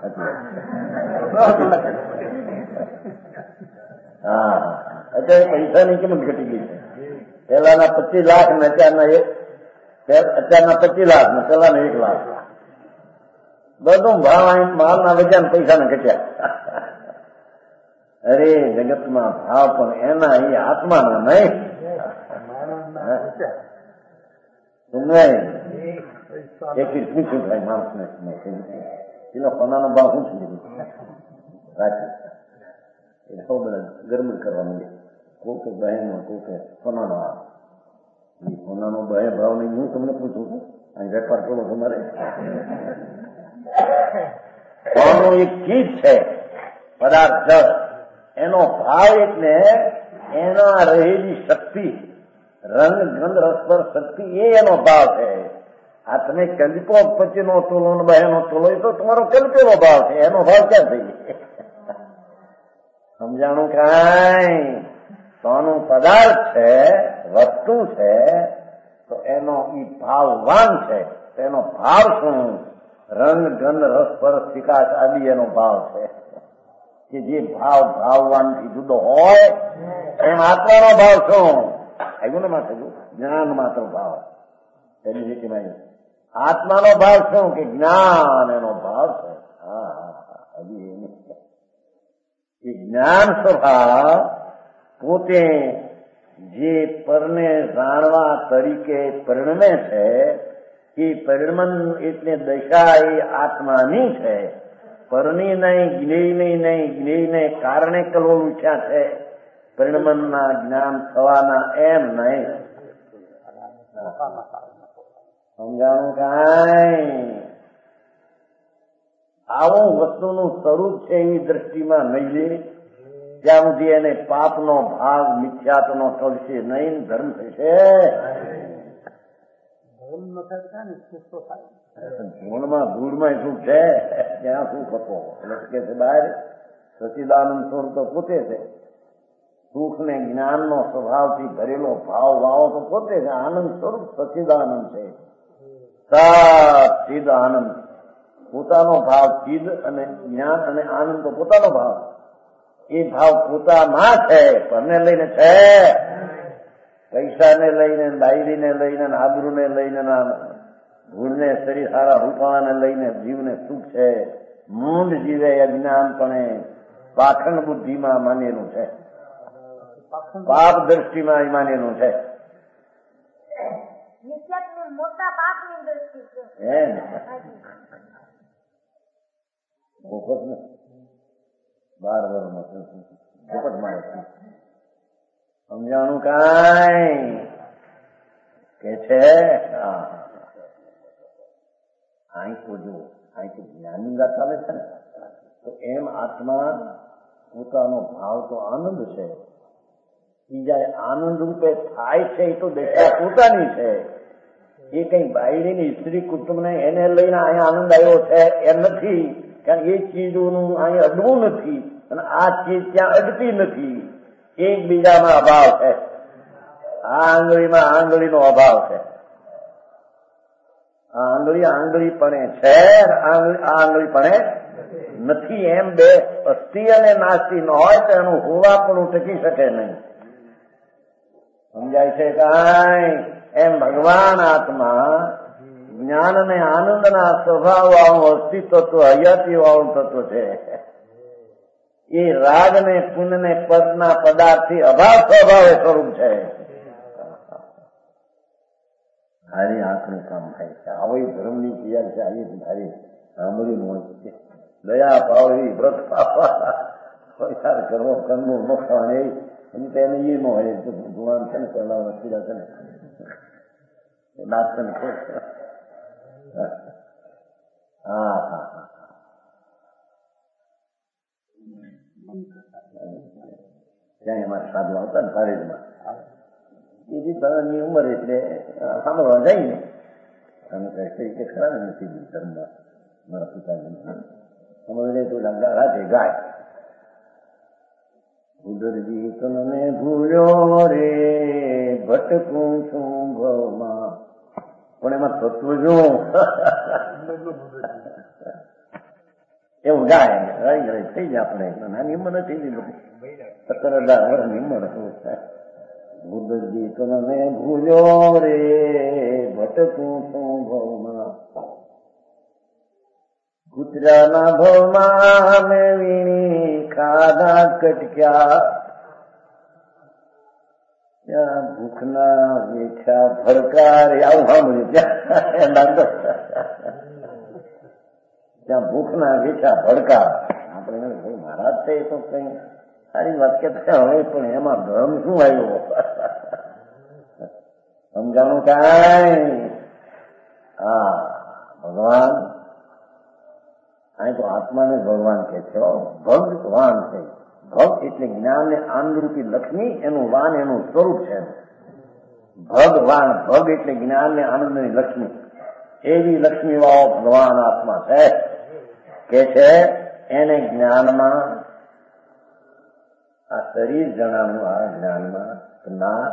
હા, અત્યારે પૈસાની કિંમત ઘટી ગઈ છે. પેલાના 25 લાખ ને અત્યારના 25 લાખ ને પેલાના 1 લાખ. બધું ભાવ માલના બજાર પૈસાને ઘટ્યા. અરે જગતમાં ભાવ પણ એના એ આત્માના નહીં. પૂછ્યું થાય માણસને એનો સોનાનો ભાવ શું છે રાખી એટલે સૌ બધા ગરમી કરવા માંડે. કોકે બહેનો કોકે સોનાનો એ સોનાનો ભાવ નહીં. હું તમને પૂછું છું, અહીં વેપાર કરો તમારે સોનું એક ચીજ છે, પદાર્થ, એનો ભાવ એટલે એના રહેલી શક્તિ, રંગ ગંધ રસપર શક્તિ, એ એનો ભાવ છે. આ તમે કલ્પો 25 તોલો ને 2 તોલો એ તો તમારો કલ્પેલો ભાવ છે, એનો ભાવ ક્યાં થઈ? સમજાણું કાંઈ? સોનું પદાર્થ છે, વસ્તુ છે, તો એનો ઈ ભાવવાન છે. એનો ભાવ શું? રંગ ગંધ રસપરસ વિકાસ આદિ એનો ભાવ છે. કે જે ભાવ ભાવવાનથી જુદો હોય એમ આત્માનો ભાવ શું? આવ્યું ને માથે જ્ઞાન માત્ર ભાવ. એની લીટીમાં આત્માનો ભાવ શું કે જ્ઞાન એનો ભાવ છે. હજી એ જ્ઞાન સ્વભાવ પોતે જે પરને જાણવા તરીકે પરિણમે છે એ પરિણમન એટલે દશા એ આત્માની છે. પરની નહીં, જ્ઞેયની નહીં, જ્ઞેયને કારણે કલવો ઉઠ્યા છે, પરિણમનના જ્ઞાન થવાના એમ નહીં. સમજાણું કાંઈ? આવું વસ્તુનું સ્વરૂપ છે એની દ્રષ્ટિમાં નહીં લે ત્યાં સુધી એને પાપનો ભાગ મિથ્યાત્વનો થશે નહીં, ધર્મ થશે. ધૂળમાં ધૂળમાં સુખ છે, ત્યાં સુખ હતો એટલે કે છે બહાર સચિદાનંદ સ્વરૂપ તો પોતે છે. સુખ ને જ્ઞાનનો સ્વભાવથી ભરેલો ભાવ વાવો તો પોતે છે. આનંદ સ્વરૂપ સચિદાનંદ છે. સચિદ આનંદ પોતાનો ભાવ, ચિદ અને જ્ઞાન અને આનંદ તો પોતાનો ભાવ. એ ભાવ પોતામાં છે, પરને લઈને છે. પૈસાને લઈને, ડાયરીને લઈને, આબરૂને લઈને, ભૂલને, શરીર સારા રૂપાને લઈને જીવને સુખ છે. મૂંડ જીવે અજ્ઞાનપણે પાખંડ બુદ્ધિમાં માનેલું છે, પાપ દ્રષ્ટિમાં માનેલું છે. મોટા પાપની દ્રષ્ટિ છે. પોપટ ને 12 વર્ષમાં પોપટ મારે સમજાણું કાંઈ કે છે. અહીં તો જો અહીંથી જ્ઞાનની વાત ચાલે છે ને, તો એમ આત્મા પોતાનો ભાવ તો આનંદ છે. એ જયારે આનંદ રૂપે થાય છે એ તો દશા પોતાની છે. એ કઈ બાયડીની સ્ત્રી કુટુંબને એને લઈને અહીંયા આનંદ આવ્યો છે એમ નથી. કારણ એ ચીજોનું અહીં અડવું નથી અને આ ચીજ ત્યાં અડતી નથી. એકબીજામાં અભાવ છે. આ આંગળીમાં આંગળીનો અભાવ છે. આ આંગળી આંગળીપણે છે, આ આંગળીપણે નથી. એમ બે અસ્થિ અને નાસ્તી ન હોય તો એનું હોવાપણું ટકી શકે નહીં. સમજાય છે કાંઈ? એમ ભગવાન આત્મા જ્ઞાન અને આનંદના સ્વભાવ વાળું અસ્તિત્વ, હયાતી વાળું તત્વ છે. એ રાગ ને પુણ્ય ને પદના પદાર્થથી અભાવ સ્વભાવે સ્વરૂપ છે. હારી આંખનું કામ થાય છે. આવી ધર્મની ક્રિયા છે. આવી ધારી સાંભળી હોય છે. દયા પાવડી, વ્રત પાપા, વિચાર કરવો, કંદનું મખણ એને એ ન હોય. ગુણાન છે ને પહેલા નથી છે ને નાચન છે. ત્યાં એમાં સાધુ આવતા ને પારેડમાં એ રીતની ઉંમર એટલે સાંભળવા જાય ને અને કઈ કે ખરા નથી ધર્મમાં મારા પિતાજી સમજ તો રાતે ગાય ઉદરજી તને ભૂલ્યો રે ભટકું છું ભવમાં. પણ એમાં તત્વ જો એવું ગાય રહી થઈ જાય. આપણે નાની ઉંમર નથી લીધું, 17-18 વર્ષની ઉંમર હતું. ઉદરજી તને ભૂલ્યો રે ભટકું છું ભવમાં. કૂતરાના ભવમાં મેં વીણી ખાધા કટક્યા, ત્યાં ભૂખના વેઠા ભડકાર. આવું સાંભળ્યું ત્યાં ભૂખના વેઠા ભડકાર. આપણે મહારાજ છે તો કઈ સારી વાત કેતા હોય, પણ એમાં ધર્મ શું આવ્યો? સમજાણું કાંઈ? હા, ભગવાન અહીં તો આત્માને ભગવાન કે છે. ભગવાન છે. ભગ એટલે જ્ઞાન ને આનંદરૂપી લક્ષ્મી, એનું વાન એનું સ્વરૂપ છે. ભગવાન, ભગ એટલે જ્ઞાન ને આનંદની લક્ષ્મી. એવી લક્ષ્મી વાળો ભગવાન આત્મા છે. કે છે એને જ્ઞાનમાં આ શરીર જણાનું, આ જ્ઞાનમાં ના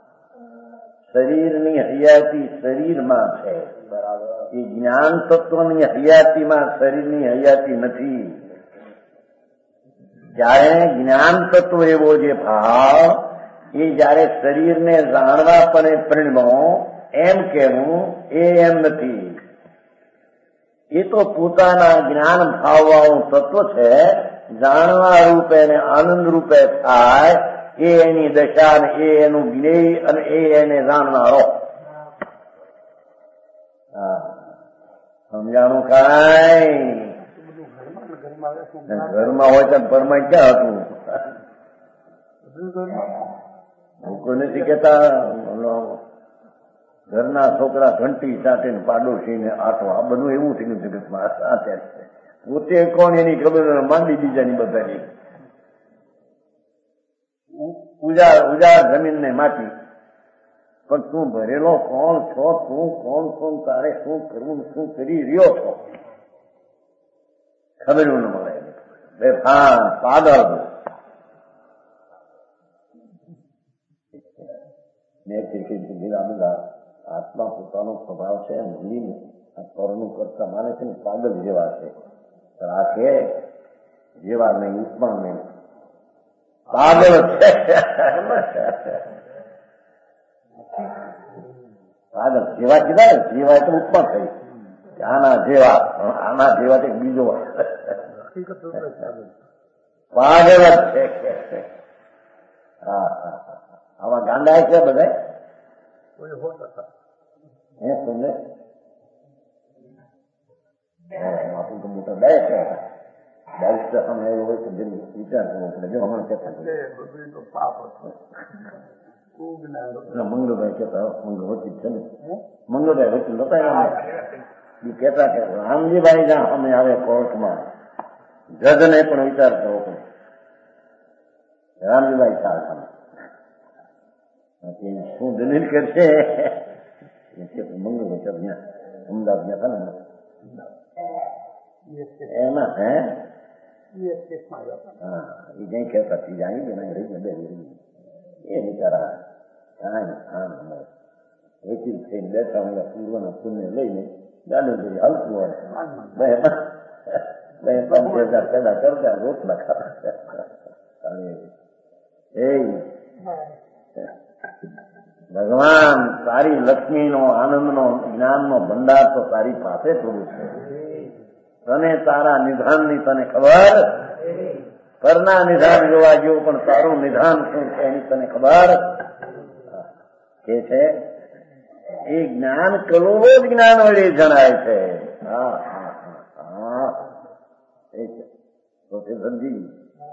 શરીરની હયાતી શરીરમાં છે. એ જ્ઞાન તત્વની હયાતીમાં શરીરની હયાતી નથી. જયારે જ્ઞાન તત્વ એવો જે ભાવ એ જયારે શરીરને જાણવા પણ પરિણમો એમ કહેવું એ એમ નથી. એ તો પોતાના જ્ઞાન ભાવવાળું તત્વ છે. જાણવા રૂપે અને આનંદ રૂપે થાય એ એની દશા ને એ એનું જ્ઞેય અને એ એને જાણનારો. સમજાણું કાંઈ? ઘરમાં હોય તો ઘરમાં ક્યાં હતું? કોઈ નથી કેતા ઘરના છોકરા ઘંટી સાથે પાડોશીને આટો. આ બધું એવું થયું જગતમાં અત્યારે. પોતે કોણ એની ખબર માંડી બીજાની બધાની. ઉજાડ જમીન ને માટી. પણ તું ભરેલો કોણ છો? તું કોણ છો? તારે શું કરવું, શું કરી રહ્યો છો? ખબર ન મળે. બેફાન પાગલ. મેં આ બધા આત્મા પોતાનો સ્વભાવ છે ભૂલીને આ પરનું કરતા માને છે ને પાગલ જેવા છે. આ કે જેવા નહીં, ઉપમા નહીં, પાગલ છે. પાગલ જેવા કીધા ને, જેવા તો ઉપમા થઈ. આના જેવા, આના જેવા તો બીજો પાગલ જ છે. હા હા, આમાં ગાંડા છે બધા. તમને આપણું તો મોટા બે છે. બેરિસ્ટર સામે આવ્યો હોય તો વિચાર કરવો પડે. જો હમણાં કહેતા મંગળભાઈ કહેતા, મંગળ વચિત છે ને, મંગળભાઈ વચિત નતા એ કહેતા કે રામજીભાઈ જ્યાં અમે આવે કોર્ટમાં જજને પણ વિચાર કરવો પડે. રામજીભાઈ સામે શું દલીલ કરશે? મંગળભાઈ ત્યાં અમદાવાદ ગયા હતા ને એમાં હે હા એ કઈ કહેતા જાણી કે ના રહી બે એ બિચારા વકીલ થઈને બેઠા હોય પૂર્વના પુણ્ય લઈને ગાડું કરી હાલતું હોય. 2,000 પેદા કરતા રોટલા ખાતા. ભગવાન તારી લક્ષ્મીનો, આનંદનો, જ્ઞાનનો ભંડાર તો તારી પાસે થોડું છે. તને તારા નિધાનની તને ખબર. પરના નિધાન જોવા જેવું પણ તારું નિધાન શું છે એની તને ખબર કે છે. એ જ્ઞાન કરોડો જ જ્ઞાન વડે જણાય છે. હા હા હા એ છે તો તે સમજી.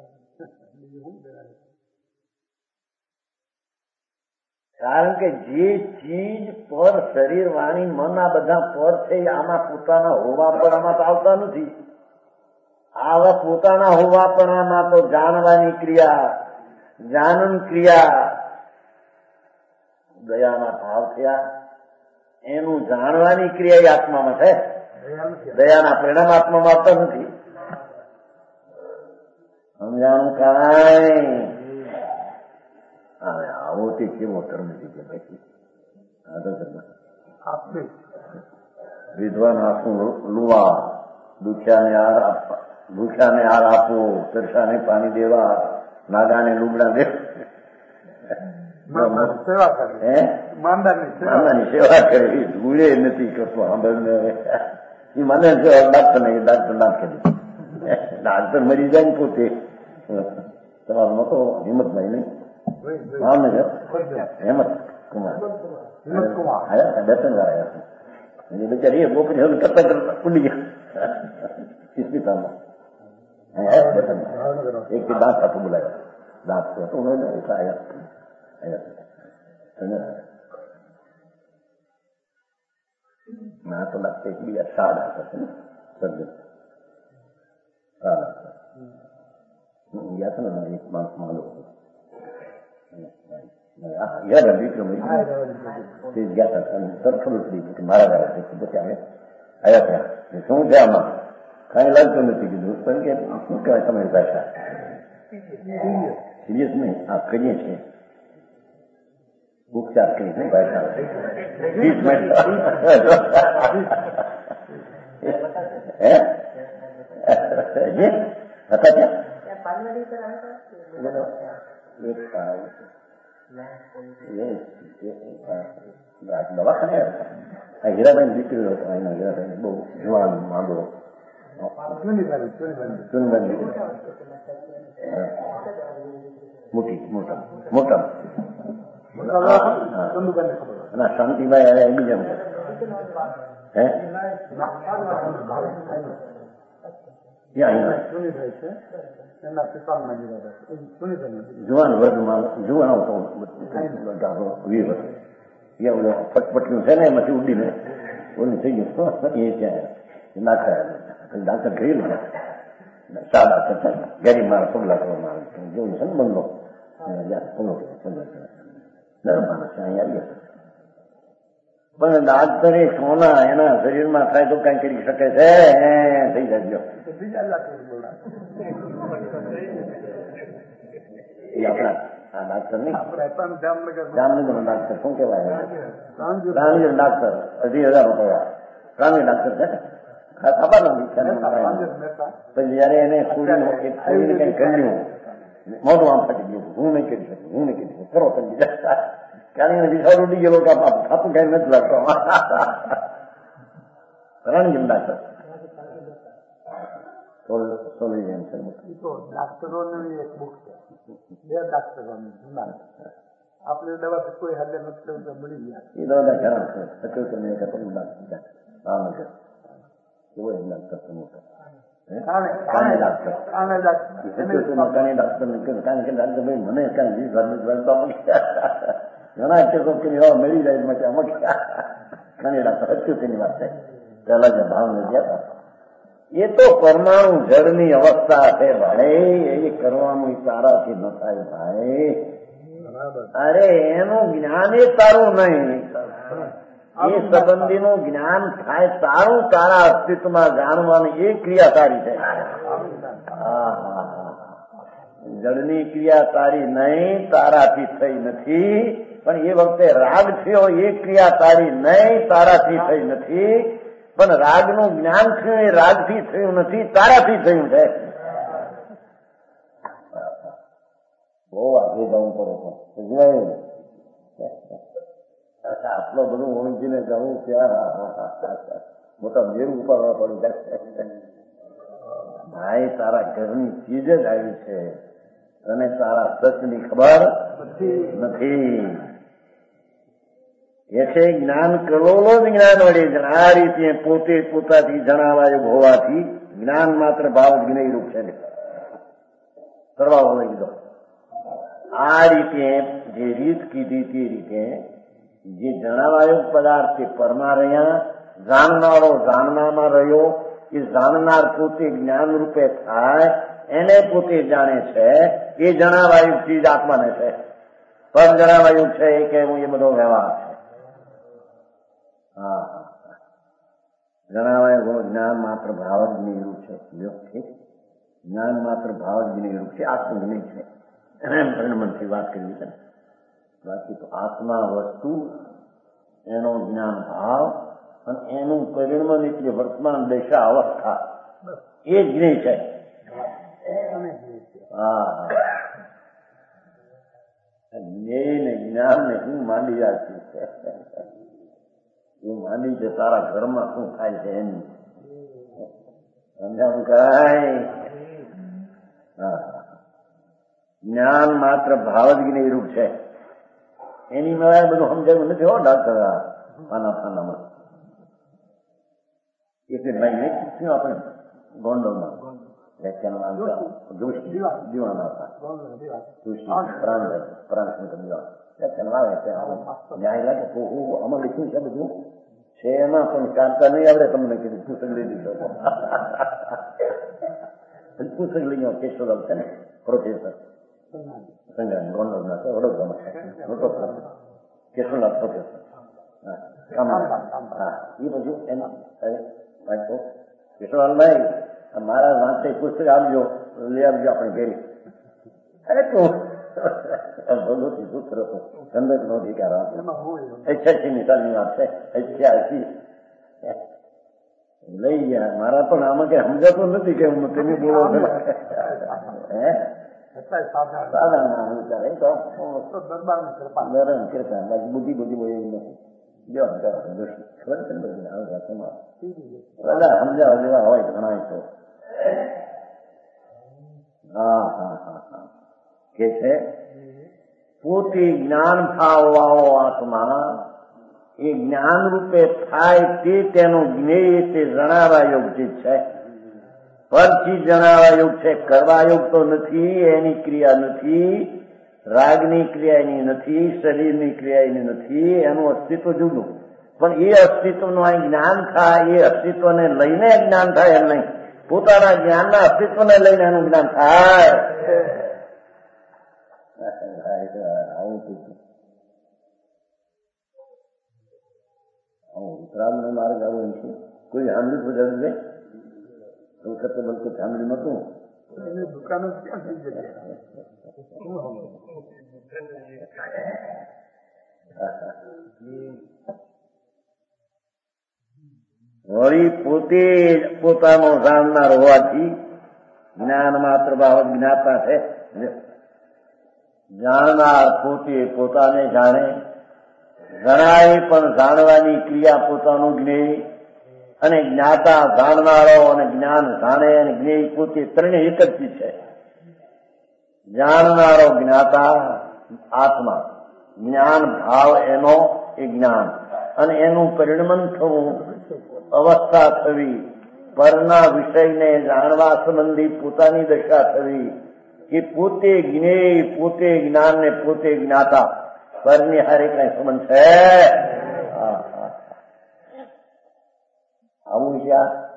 કારણ કે જે ચીજ પર શરીર, વાણી, મન આ બધા પર છે આમાં પોતાના હોવાપણામાં તો આવતા નથી. આવા પોતાના હોવાપણામાં તો જાણવાની ક્રિયા, જાનન ક્રિયા, દયાના ભાવ થયા એનું જાણવાની ક્રિયા આત્મામાં છે. દયાના પરિણામ આત્મામાં આવતા નથી. સમજાણું કાંઈ? આવો તે કેવો ધર્મ છે કે પછી વિદ્વાન આખું લુવા, દુખ્યાને હાર આપવો, તરસાને પાણી દેવા, નાગાને લુગડા દે, માંદાની સેવા કરવી. ભૂલે નથી કરતો. સાંભળને એ મને ડાક્ટર ને ડાક્ટર ના કરી ડાક્ટર મરી જાય ને પોતે. તમારો તો હિંમતભાઈ નહીં ભાવનગર હેમંત કુમાર આવ્યા 2-3 વાર આવ્યા. બિચારી એ ગોપરી હવે કરતા કરતા ઉડી ગયા હોસ્પિટલમાં. એક દાંત હતું બોલાયા, દાંત હતું ના તો લાગશે એક બીજા સાડા હશે ને સર્જન સાડા ગયા છે ને એક માણસ માલો મારા પછી આવ્યા ત્યાં શું છે આમાં કઈ લાગતું નથી. કીધું પણ કે શું કહેવાય તમારી ભાષા સિરિયસ નહીં, આ કરીએ છીએ ઉપચાર કરી નહીં ભાષા 20 મિનિટ હતા ત્યાં દવાખાને હીરાબાઈ દીકરી હતો એના હીરાબાઈ બહુ જુવાન માંદો મોટા શાંતિભાઈ બીજા હે જુવાન વર્ગમાં જુવાનો તો વીર ફટપટ્યું છે ને એમાંથી ઉડીને ઓલું થઈ ગયું એ ત્યાં નાખ્યા ડાક્ટર ગયેલું સાદા કરતા ગેરી મારા પગલા કરવામાં આવે જેવું છે ને બંગલો માણસ અહીં આવી ગયા પણ ડાક્ટરે સોના એના શરીરમાં થાય તો કઈ કરી શકે છે થઈ જાય એ આપણા આ ડાક્ટર નહીં જામનગર ડાક્ટર શું કહેવાય રાણીગર ડાક્ટર 20,000 રૂપિયા રાણી ડાક્ટર છે ખબર નથી પછી જયારે એને છોડીને કઈ કર્યું મોઢું આમ ફટી ગયું હું નહીં કરી શકું હું નહીં કરી શકું કરો કરી ક્યાંની વિચાર ઉડી ગયેલો કે ખાતું કઈ નથી લાગતો રાણીગર ડાક્ટર ડાક્ટરોની એક બુક છે 2 ડાક્ટરોની જૂના આપણે દવા કોઈ હાજર નથી મળી ગયા એ દવા ઘણા છે સચોટને એક હતું ભાવનગર એવો એમ ડાક્ટર મોટો કાને ડાક્ટર ને કહ્યું કારણ કે ડાક્ટર ભાઈ મને કઈ 20,000 ઘણા કેસો મળી જાય માટે અમુક કાને ડાક્ટર સચોટની વાત થાય પહેલા જે ભાવનગર ગયા હતા એ તો પરમાણુ જળની અવસ્થા છે ભાઈ એ કરવાનું તારાથી ન થાય ભાઈ અરે એનું જ્ઞાન એ તારું નહીં એ સંબંધીનું જ્ઞાન થાય તારું તારા અસ્તિત્વમાં જાણવાની એ ક્રિયા તારી છે જળની ક્રિયા તારી નહીં તારાથી થઈ નથી પણ એ વખતે રાગ થયો એ ક્રિયા તારી નહીં તારાથી થઈ નથી પણ રાગનું જ્ઞાન થયું એ રાગથી થયું નથી તારાથી થયું છે બહુ આગળ જવું પડે આટલો બધું ઓળખીને જવું ત્યાં મોટા મેર ઉપાડવા પડી જાય ભાઈ તારા ઘરની ચીજ જ આવી છે અને તારા સચની ખબર નથી એ છે જ્ઞાન કલોલો જ જ્ઞાન વડે આ રીતે પોતે પોતાથી જણાવાયું હોવાથી જ્ઞાન માત્ર ભાવ જ જ્ઞેય રૂપ છે સરવાળો લઈ લીધો આ રીતે જે રીત કીધી તે રીતે જે જણાવાયો પદાર્થ તે પરમાં રહ્યા જાણનારો જાણનામાં રહ્યો એ જાણનાર પોતે જ્ઞાન રૂપે થાય એને પોતે જાણે છે એ જણાવાયું ચીજ આત્માને છે પર જણાવાયું છે એ કે હું એ બધો વ્યવહાર છે હા જણાવાયું જ્ઞાન માત્ર ભાવ જ નિરૂપ છે જ્ઞાન માત્ર ભાવ જ નિરૂપ છે આત્મજ્ઞ છે પરિણમનથી વાત કરી છે બાકી તો આત્મા વસ્તુ એનો જ્ઞાન ભાવ અને એનું પરિણમન એટલે વર્તમાન દશા અવસ્થા એ જ જ્ઞેય છે હા જ્ઞેય ને જ્ઞાન ને હું માંડી રાખી છે હું માંડી છે તારા ઘરમાં શું થાય છે એની સમજાવું કઈ હા જ્ઞાન માત્ર ભાવ જ જ્ઞેય રૂપ છે એની મેળા બધું સમજાયું નથી હો ડાક્ટર ખાનામાં એટલે ભાઈ નહીં પૂછ્યું આપણે ગોંડલમાં વ્યાખ્યાન દીવાન હતા પ્રાણશંકર દીવાન વ્યાખ્યાન આવે ન્યાય લાગે આમાં લખ્યું છે બધું છે એમાં પણ કાઢતા નહીં આવડે તમને કીધું પુસ્તક લઈ દીધો પુસ્તક લઈ ગયો કેશવલાલ છે ને પ્રોફેસર સંજ્ઞાની ગોંડલના છે વડોદરામાં મોટો કેશવલાલ પ્રોફેસર હા એ બધું એમ વાંચો કેશવલાલભાઈ મારા વાંચે પુસ્તક આપજો લઈ આપજો આપણે ઘેરી અરે તું ભગવતી પુત્ર હતો ચંદક નો અધિકાર આપો 86 સાલની વાત છે 86 લઈ ગયા મારા પણ આમાં કઈ સમજાતું નથી કે હું તેને બોલો હે છતાંય સાધારણ સાધારણ વિચારે તો તો દરબારની કૃપા નરમ કૃપા બાકી બુદ્ધિ બોલે એવું નથી. જો ખબર છે ને બધી આવે તમારે બધા સમજાવ જેવા હોય ઘણા તો કે છે પોતે જ્ઞાન ભાવ વાળો આત્મા એ જ્ઞાન રૂપે થાય તે તેનું જ્ઞેય તે જણાવવા યોગ્ય છે. પરથી જણાવવા યોગ છે, કરવા યોગ તો નથી. એની ક્રિયા નથી, રાગની ક્રિયા એની નથી, શરીરની ક્રિયા એની નથી. એનું અસ્તિત્વ જુદું, પણ એ અસ્તિત્વનું અહીં જ્ઞાન થાય એ અસ્તિત્વને લઈને જ્ઞાન થાય એમ નહીં. પોતાના જ્ઞાનના અસ્તિત્વને લઈને એનું જ્ઞાન થાય. આવું ઉત્તરાયણનો માર્ગ આવો છે. કોઈ સાંભળ્યું તો જરૂર છે વખતે બલકે સાંભળ્યું નતું. એની દુકાનો ક્યાં થઈ જશે? વળી પોતે પોતાનો જાણનાર હોવાથી જ્ઞાન માત્ર ભાવ જ્ઞાતા છે. જાણનાર પોતે પોતાને જાણે, જણાય પણ જાણવાની ક્રિયા પોતાનું જ્ઞેય, અને જ્ઞાતા જાણનારો અને જ્ઞાન જાણે અને જ્ઞેય પોતે ત્રણેય એક જ છે. જાણનારો જ્ઞાતા આત્મા, જ્ઞાન ભાવ એનો એ જ્ઞાન, અને એનું પરિણમન થવું, અવસ્થા થવી, પરના વિષયને જાણવા સંબંધી પોતાની દશા થવી, કે પોતે જ્ઞેય, પોતે જ્ઞાન ને પોતે જ્ઞાતા, પરની હારે કઈ સંબંધ છે? આવું છે.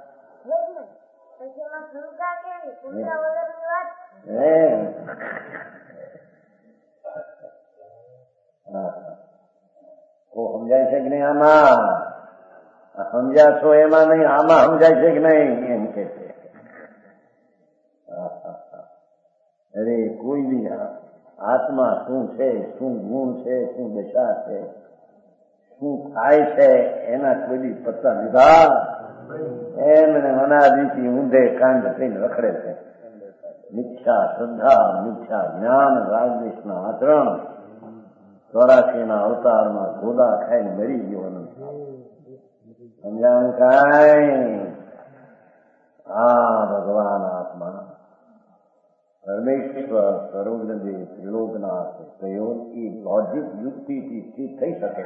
સમજાય છે કે નહીં? આમાં સમજ્યા છો એમાં નહીં, આમાં સમજાય છે કે નહીં એમ કે છે. અરે કોઈ બી આત્મા શું છે, શું ગુણ છે, શું દશા છે, શું થાય છે, એના કોઈ બી પત્તા લીધા એમને અનાદિથી ઊંધે કાંડ થઈને રખડે છે. મિથ્યા શ્રદ્ધા, મિથ્યા જ્ઞાન, રાગદ્વેષના આચરણ, 84ના અવતારમાં ગોદા ખાઈને મરી ગયો. સમજાણું કાંઈ? આ ભગવાન આત્મા પરમેશ્વર સર્વજ્ઞદેવ ત્રિલોકનાથ કયો એ લોજિક યુક્તિથી સ્થિત થઈ શકે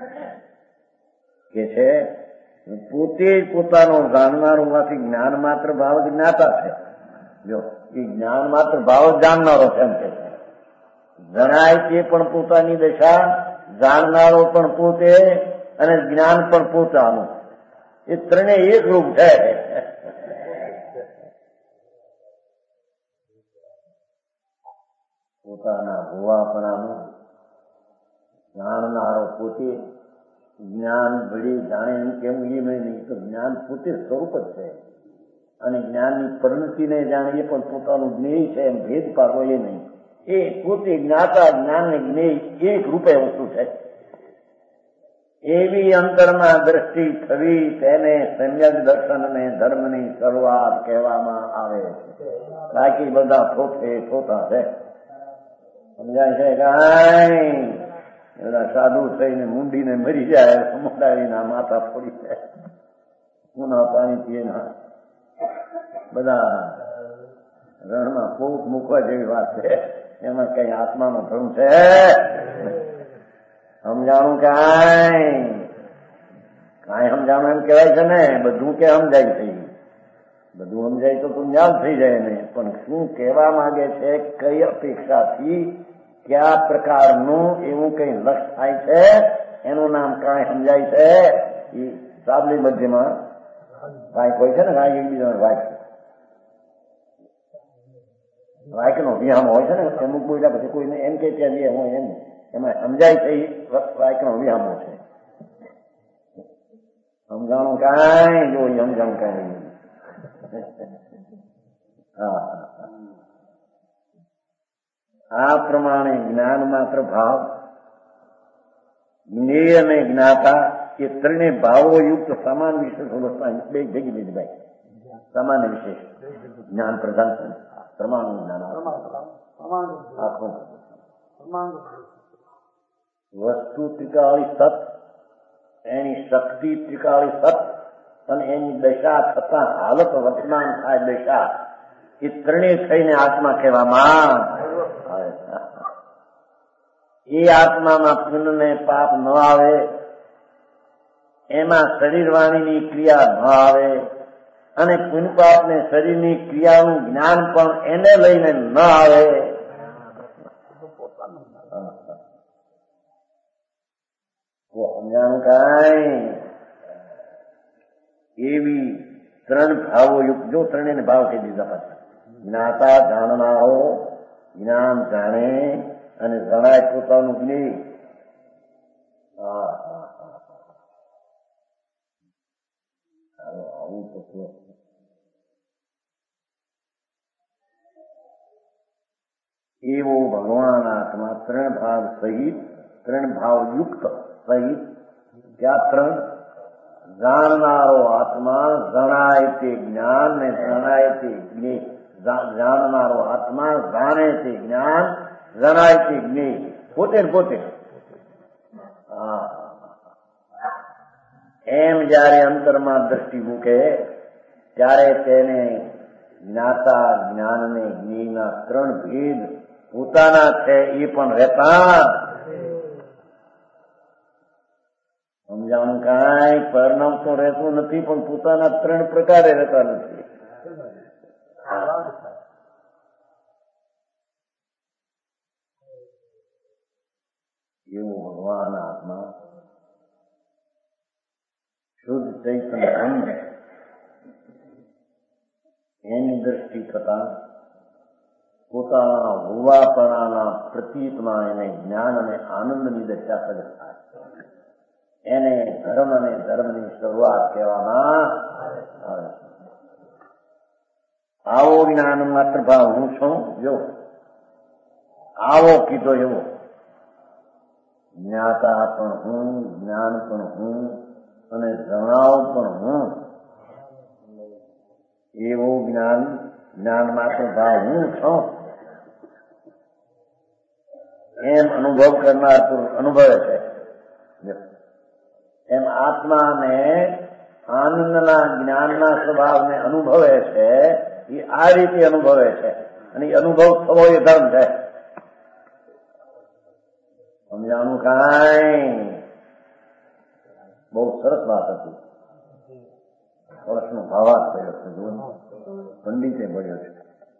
કે છે પોતે જ પોતાનો જાણનાર હોવાથી જ્ઞાન માત્ર ભાવ જ્ઞાતા છે. જો એ જ્ઞાન માત્ર ભાવ જાણનારો છે એમ કે છે. જણાય તે પણ પોતાની દશા, જાણનારો પણ પોતે, અને જ્ઞાન પણ પોતાનું. એ ત્રણેય એક રૂપ છે. પોતાના હોવાપણાનું જાણનારો પોતે, જ્ઞાન ભળી જાણે એમ કેમ એ નહીં, તો જ્ઞાન પોતે સ્વરૂપ જ છે. અને જ્ઞાનની પરિણતિને જાણે એ પણ પોતાનું જ્ઞેય છે એમ ભેદ પાડવો એ નહીં. એ પોતે જ્ઞાતા, જ્ઞાન ને જ્ઞેય એક રૂપે વસ્તુ છે. એવી અંતરમાં દ્રષ્ટિ થવી તેને સમ્યક દર્શન ને ધર્મની શરૂઆત કહેવામાં આવે છે. બાકી બધા થોતા છે. સમજાય છે? કાંઈ બધા સાધુ થઈને મૂંડીને મરી જાય, સમુદાયના માથા ફોડી જાય, ઉના પાણી પીએ, બધા રણમાં ફૂંક મૂકવા જેવી વાત છે. એમાં કઈ આત્માનો ધર્મ છે? સમજાણું કાંઈ સમજાણું એમ કહેવાય છે ને. બધું કે સમજાય છે, બધું સમજાય તો જ્ઞાન થઈ જાય ને. પણ શું કહેવા માંગે છે, કઈ અપેક્ષાથી, કયા પ્રકારનું એવું કઈ લક્ષ થાય છે, એનું નામ કાંઈ સમજાય છે. એ સાબલી મધ્યમાં વાયક હોય છે ને, વાયક એકબીજાને વાયકનો વિહામો હોય છે ને. અમુક બોલ્યા પછી કોઈને એમ કે ત્યાં જે હોય એમ એમાં સમજાય છે. એ વાયકનો વિહામો છે. સમજાણું કાંઈ? જો સમજાણું કાંઈ. આ પ્રમાણે જ્ઞાન માત્ર ભાવ, જ્ઞેય અને જ્ઞાતા એ ત્રણેય ભાવો યુક્ત સમાન વિશેષ અવસ્થા બે ભેગી લીધી ભાઈ. સામાન્ય વિશેષ જ્ઞાન પ્રધાન છે. પ્રમાણનું જ્ઞાન આખું વસ્તુ ત્રિકાળી સત, એની શક્તિ ત્રિકાળી સત, અને એની દશા થતા હાલત વર્તમાન થાય દશા, એ ત્રણેય થઈને આત્મા કહેવામાં આવે. એ આત્મામાં પુણ્ય ને પાપ ન આવે, એમાં શરીર વાણીની ક્રિયા ન આવે, અને પુણ્ય પાપ ને શરીરની ક્રિયાનું જ્ઞાન પણ એને લઈને ન આવે. સમજાણું કાંઈ? એવી ત્રણ ભાવો યુક્ત, જો ત્રણેય ભાવ કહી દીધા પાછા. જ્ઞાતા જાણનારો, જ્ઞાન જાણે અને જણાય પોતાનું જ્ઞેય. આવું તત્વ એવો ભગવાન આત્મા ત્રણ ભાવ સહિત, ત્રણ ભાવ યુક્ત સહિત, ક્યાં ત્રણ? જાણનારો આત્મા, જણાય તે જ્ઞાન ને જણાય તે જ્ઞેય. જાણનારો આત્મા, જાણે તે જ્ઞાન, જણાય તે જ્ઞેય. પોતે ને પોતે. એમ જયારે અંતરમાં દ્રષ્ટિ મૂકે ત્યારે તેને જ્ઞાતા, જ્ઞાન ને જ્ઞેયના ત્રણ ભેદ પોતાના છે એ પણ રહેતા. સમજાણું કાંઈ? પરિણામ તો રહેતું નથી, પણ પોતાના ત્રણ પ્રકારે રહેતા નથી. એવું ભગવાન આત્મા શુદ્ધ ચૈતન્ય બ્રહ્મ, એની દ્રષ્ટિ થતા પોતાના હોવાપણાના પ્રતીતમાં એને જ્ઞાન અને આનંદની દશા પ્રગટ થાય. એને ધર્મ અને ધર્મની શરૂઆત કહેવામાં આવે. આવો જ્ઞાન માત્ર ભાવ હું છું. જો આવો કીધો એવો જ્ઞાતા પણ હું, જ્ઞાન પણ હું, અને જણાવ પણ હું. એવું જ્ઞાન, જ્ઞાન માત્ર ભાવ હું છું એમ અનુભવ કરનાર પુરુષ અનુભવે છે. એમ આત્માને આનંદના જ્ઞાનના સ્વભાવને અનુભવે છે. એ આ રીતે અનુભવે છે, અને એ અનુભવ થવો એ ધર્મ છે. સમજાણું કાંઈ? બહુ સરસ વાત હતી. વર્ષનો ભાવાત થયો છે, પંડિતે ભણ્યો છે.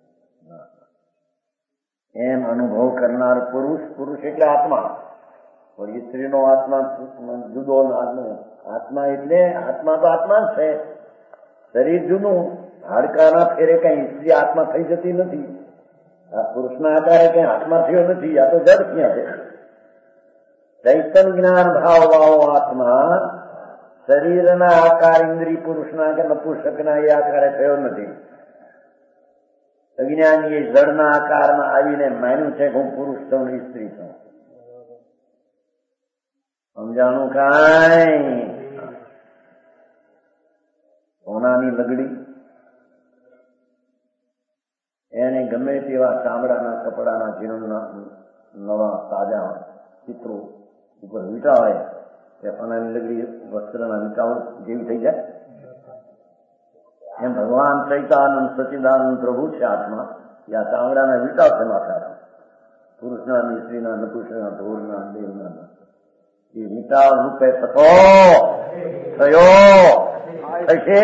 એમ અનુભવ કરનાર પુરુષ, પુરુષ એટલે આત્મા. પણ સ્ત્રીનો આત્મા જુદો. આત્મા એટલે આત્મા તો આત્મા જ છે, શરીર જુદું. હાડકાના ફેરે કઈ સ્ત્રી આત્મા થઈ જતી નથી. આ પુરુષના આધારે કઈ આત્મા થયો નથી. આ તો જડ ક્યાં છે? ચૈતન્ય જ્ઞાન ભાવ વાળો આત્મા શરીરના આકાર ઇન્દ્રિય પુરુષના કે નપુંસકના એ આકારે થયો નથી. અજ્ઞાનીએ જળના આકારમાં આવીને માન્યું છે કે હું પુરુષ છું ને સ્ત્રી છું. સમજાણું કાંઈ? સોનાની લગડી એને ગમે તેવા ચામડાના કપડાના જીર્ણના નવા તાજા ચિત્રો ઉપર વીંટાળે કે સોનાની લગડી વસ્ત્રના વીંટાળ જેવી થઈ જાય. એમ ભગવાન ચૈતાનંદ સચિદાનંદ પ્રભુ છે આત્મા. યા ચામડાના વીંટાળ છે માથા, પુરુષના, સ્ત્રીના, નપુંસકના, ઢોરના, દેવના. એ વિચાર રૂપે થતો થયો થશે.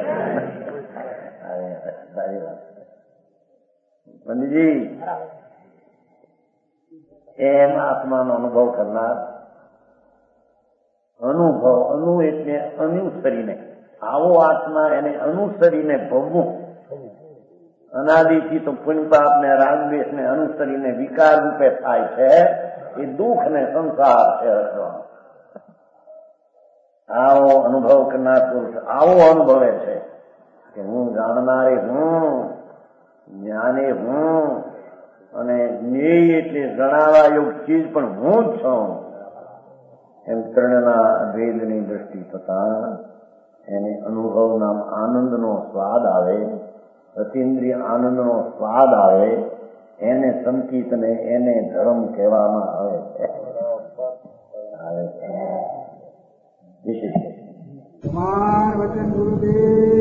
પંડિતજી એમ આત્માનો અનુભવ કરનાર, અનુભવ અનુ એટલે અનુસરીને, આવો આત્મા એને અનુસરીને ભોગવું. અનાદિથી તો પુણ્યપાપ ને રાગદ્વેષ ને અનુસરીને વિકાર રૂપે થાય છે. એ દુઃખ ને સંસાર છે. આવો અનુભવ કરનાર પુરુષ આવો અનુભવે છે કે હું જાણનારે હું, જ્ઞાને હું, અને જ્ઞેય એટલે જણાવા યોગ ચીજ પણ હું જ છું. એમ ત્રણના ભેદની દ્રષ્ટિ થતા એને અનુભવના આનંદનો સ્વાદ આવે. અતિન્દ્રિય આનંદનો સ્વાદ આવે એને સંકિત ને એને ધર્મ કહેવામાં આવે છે. વિશેષ વચન ગુરુદેવ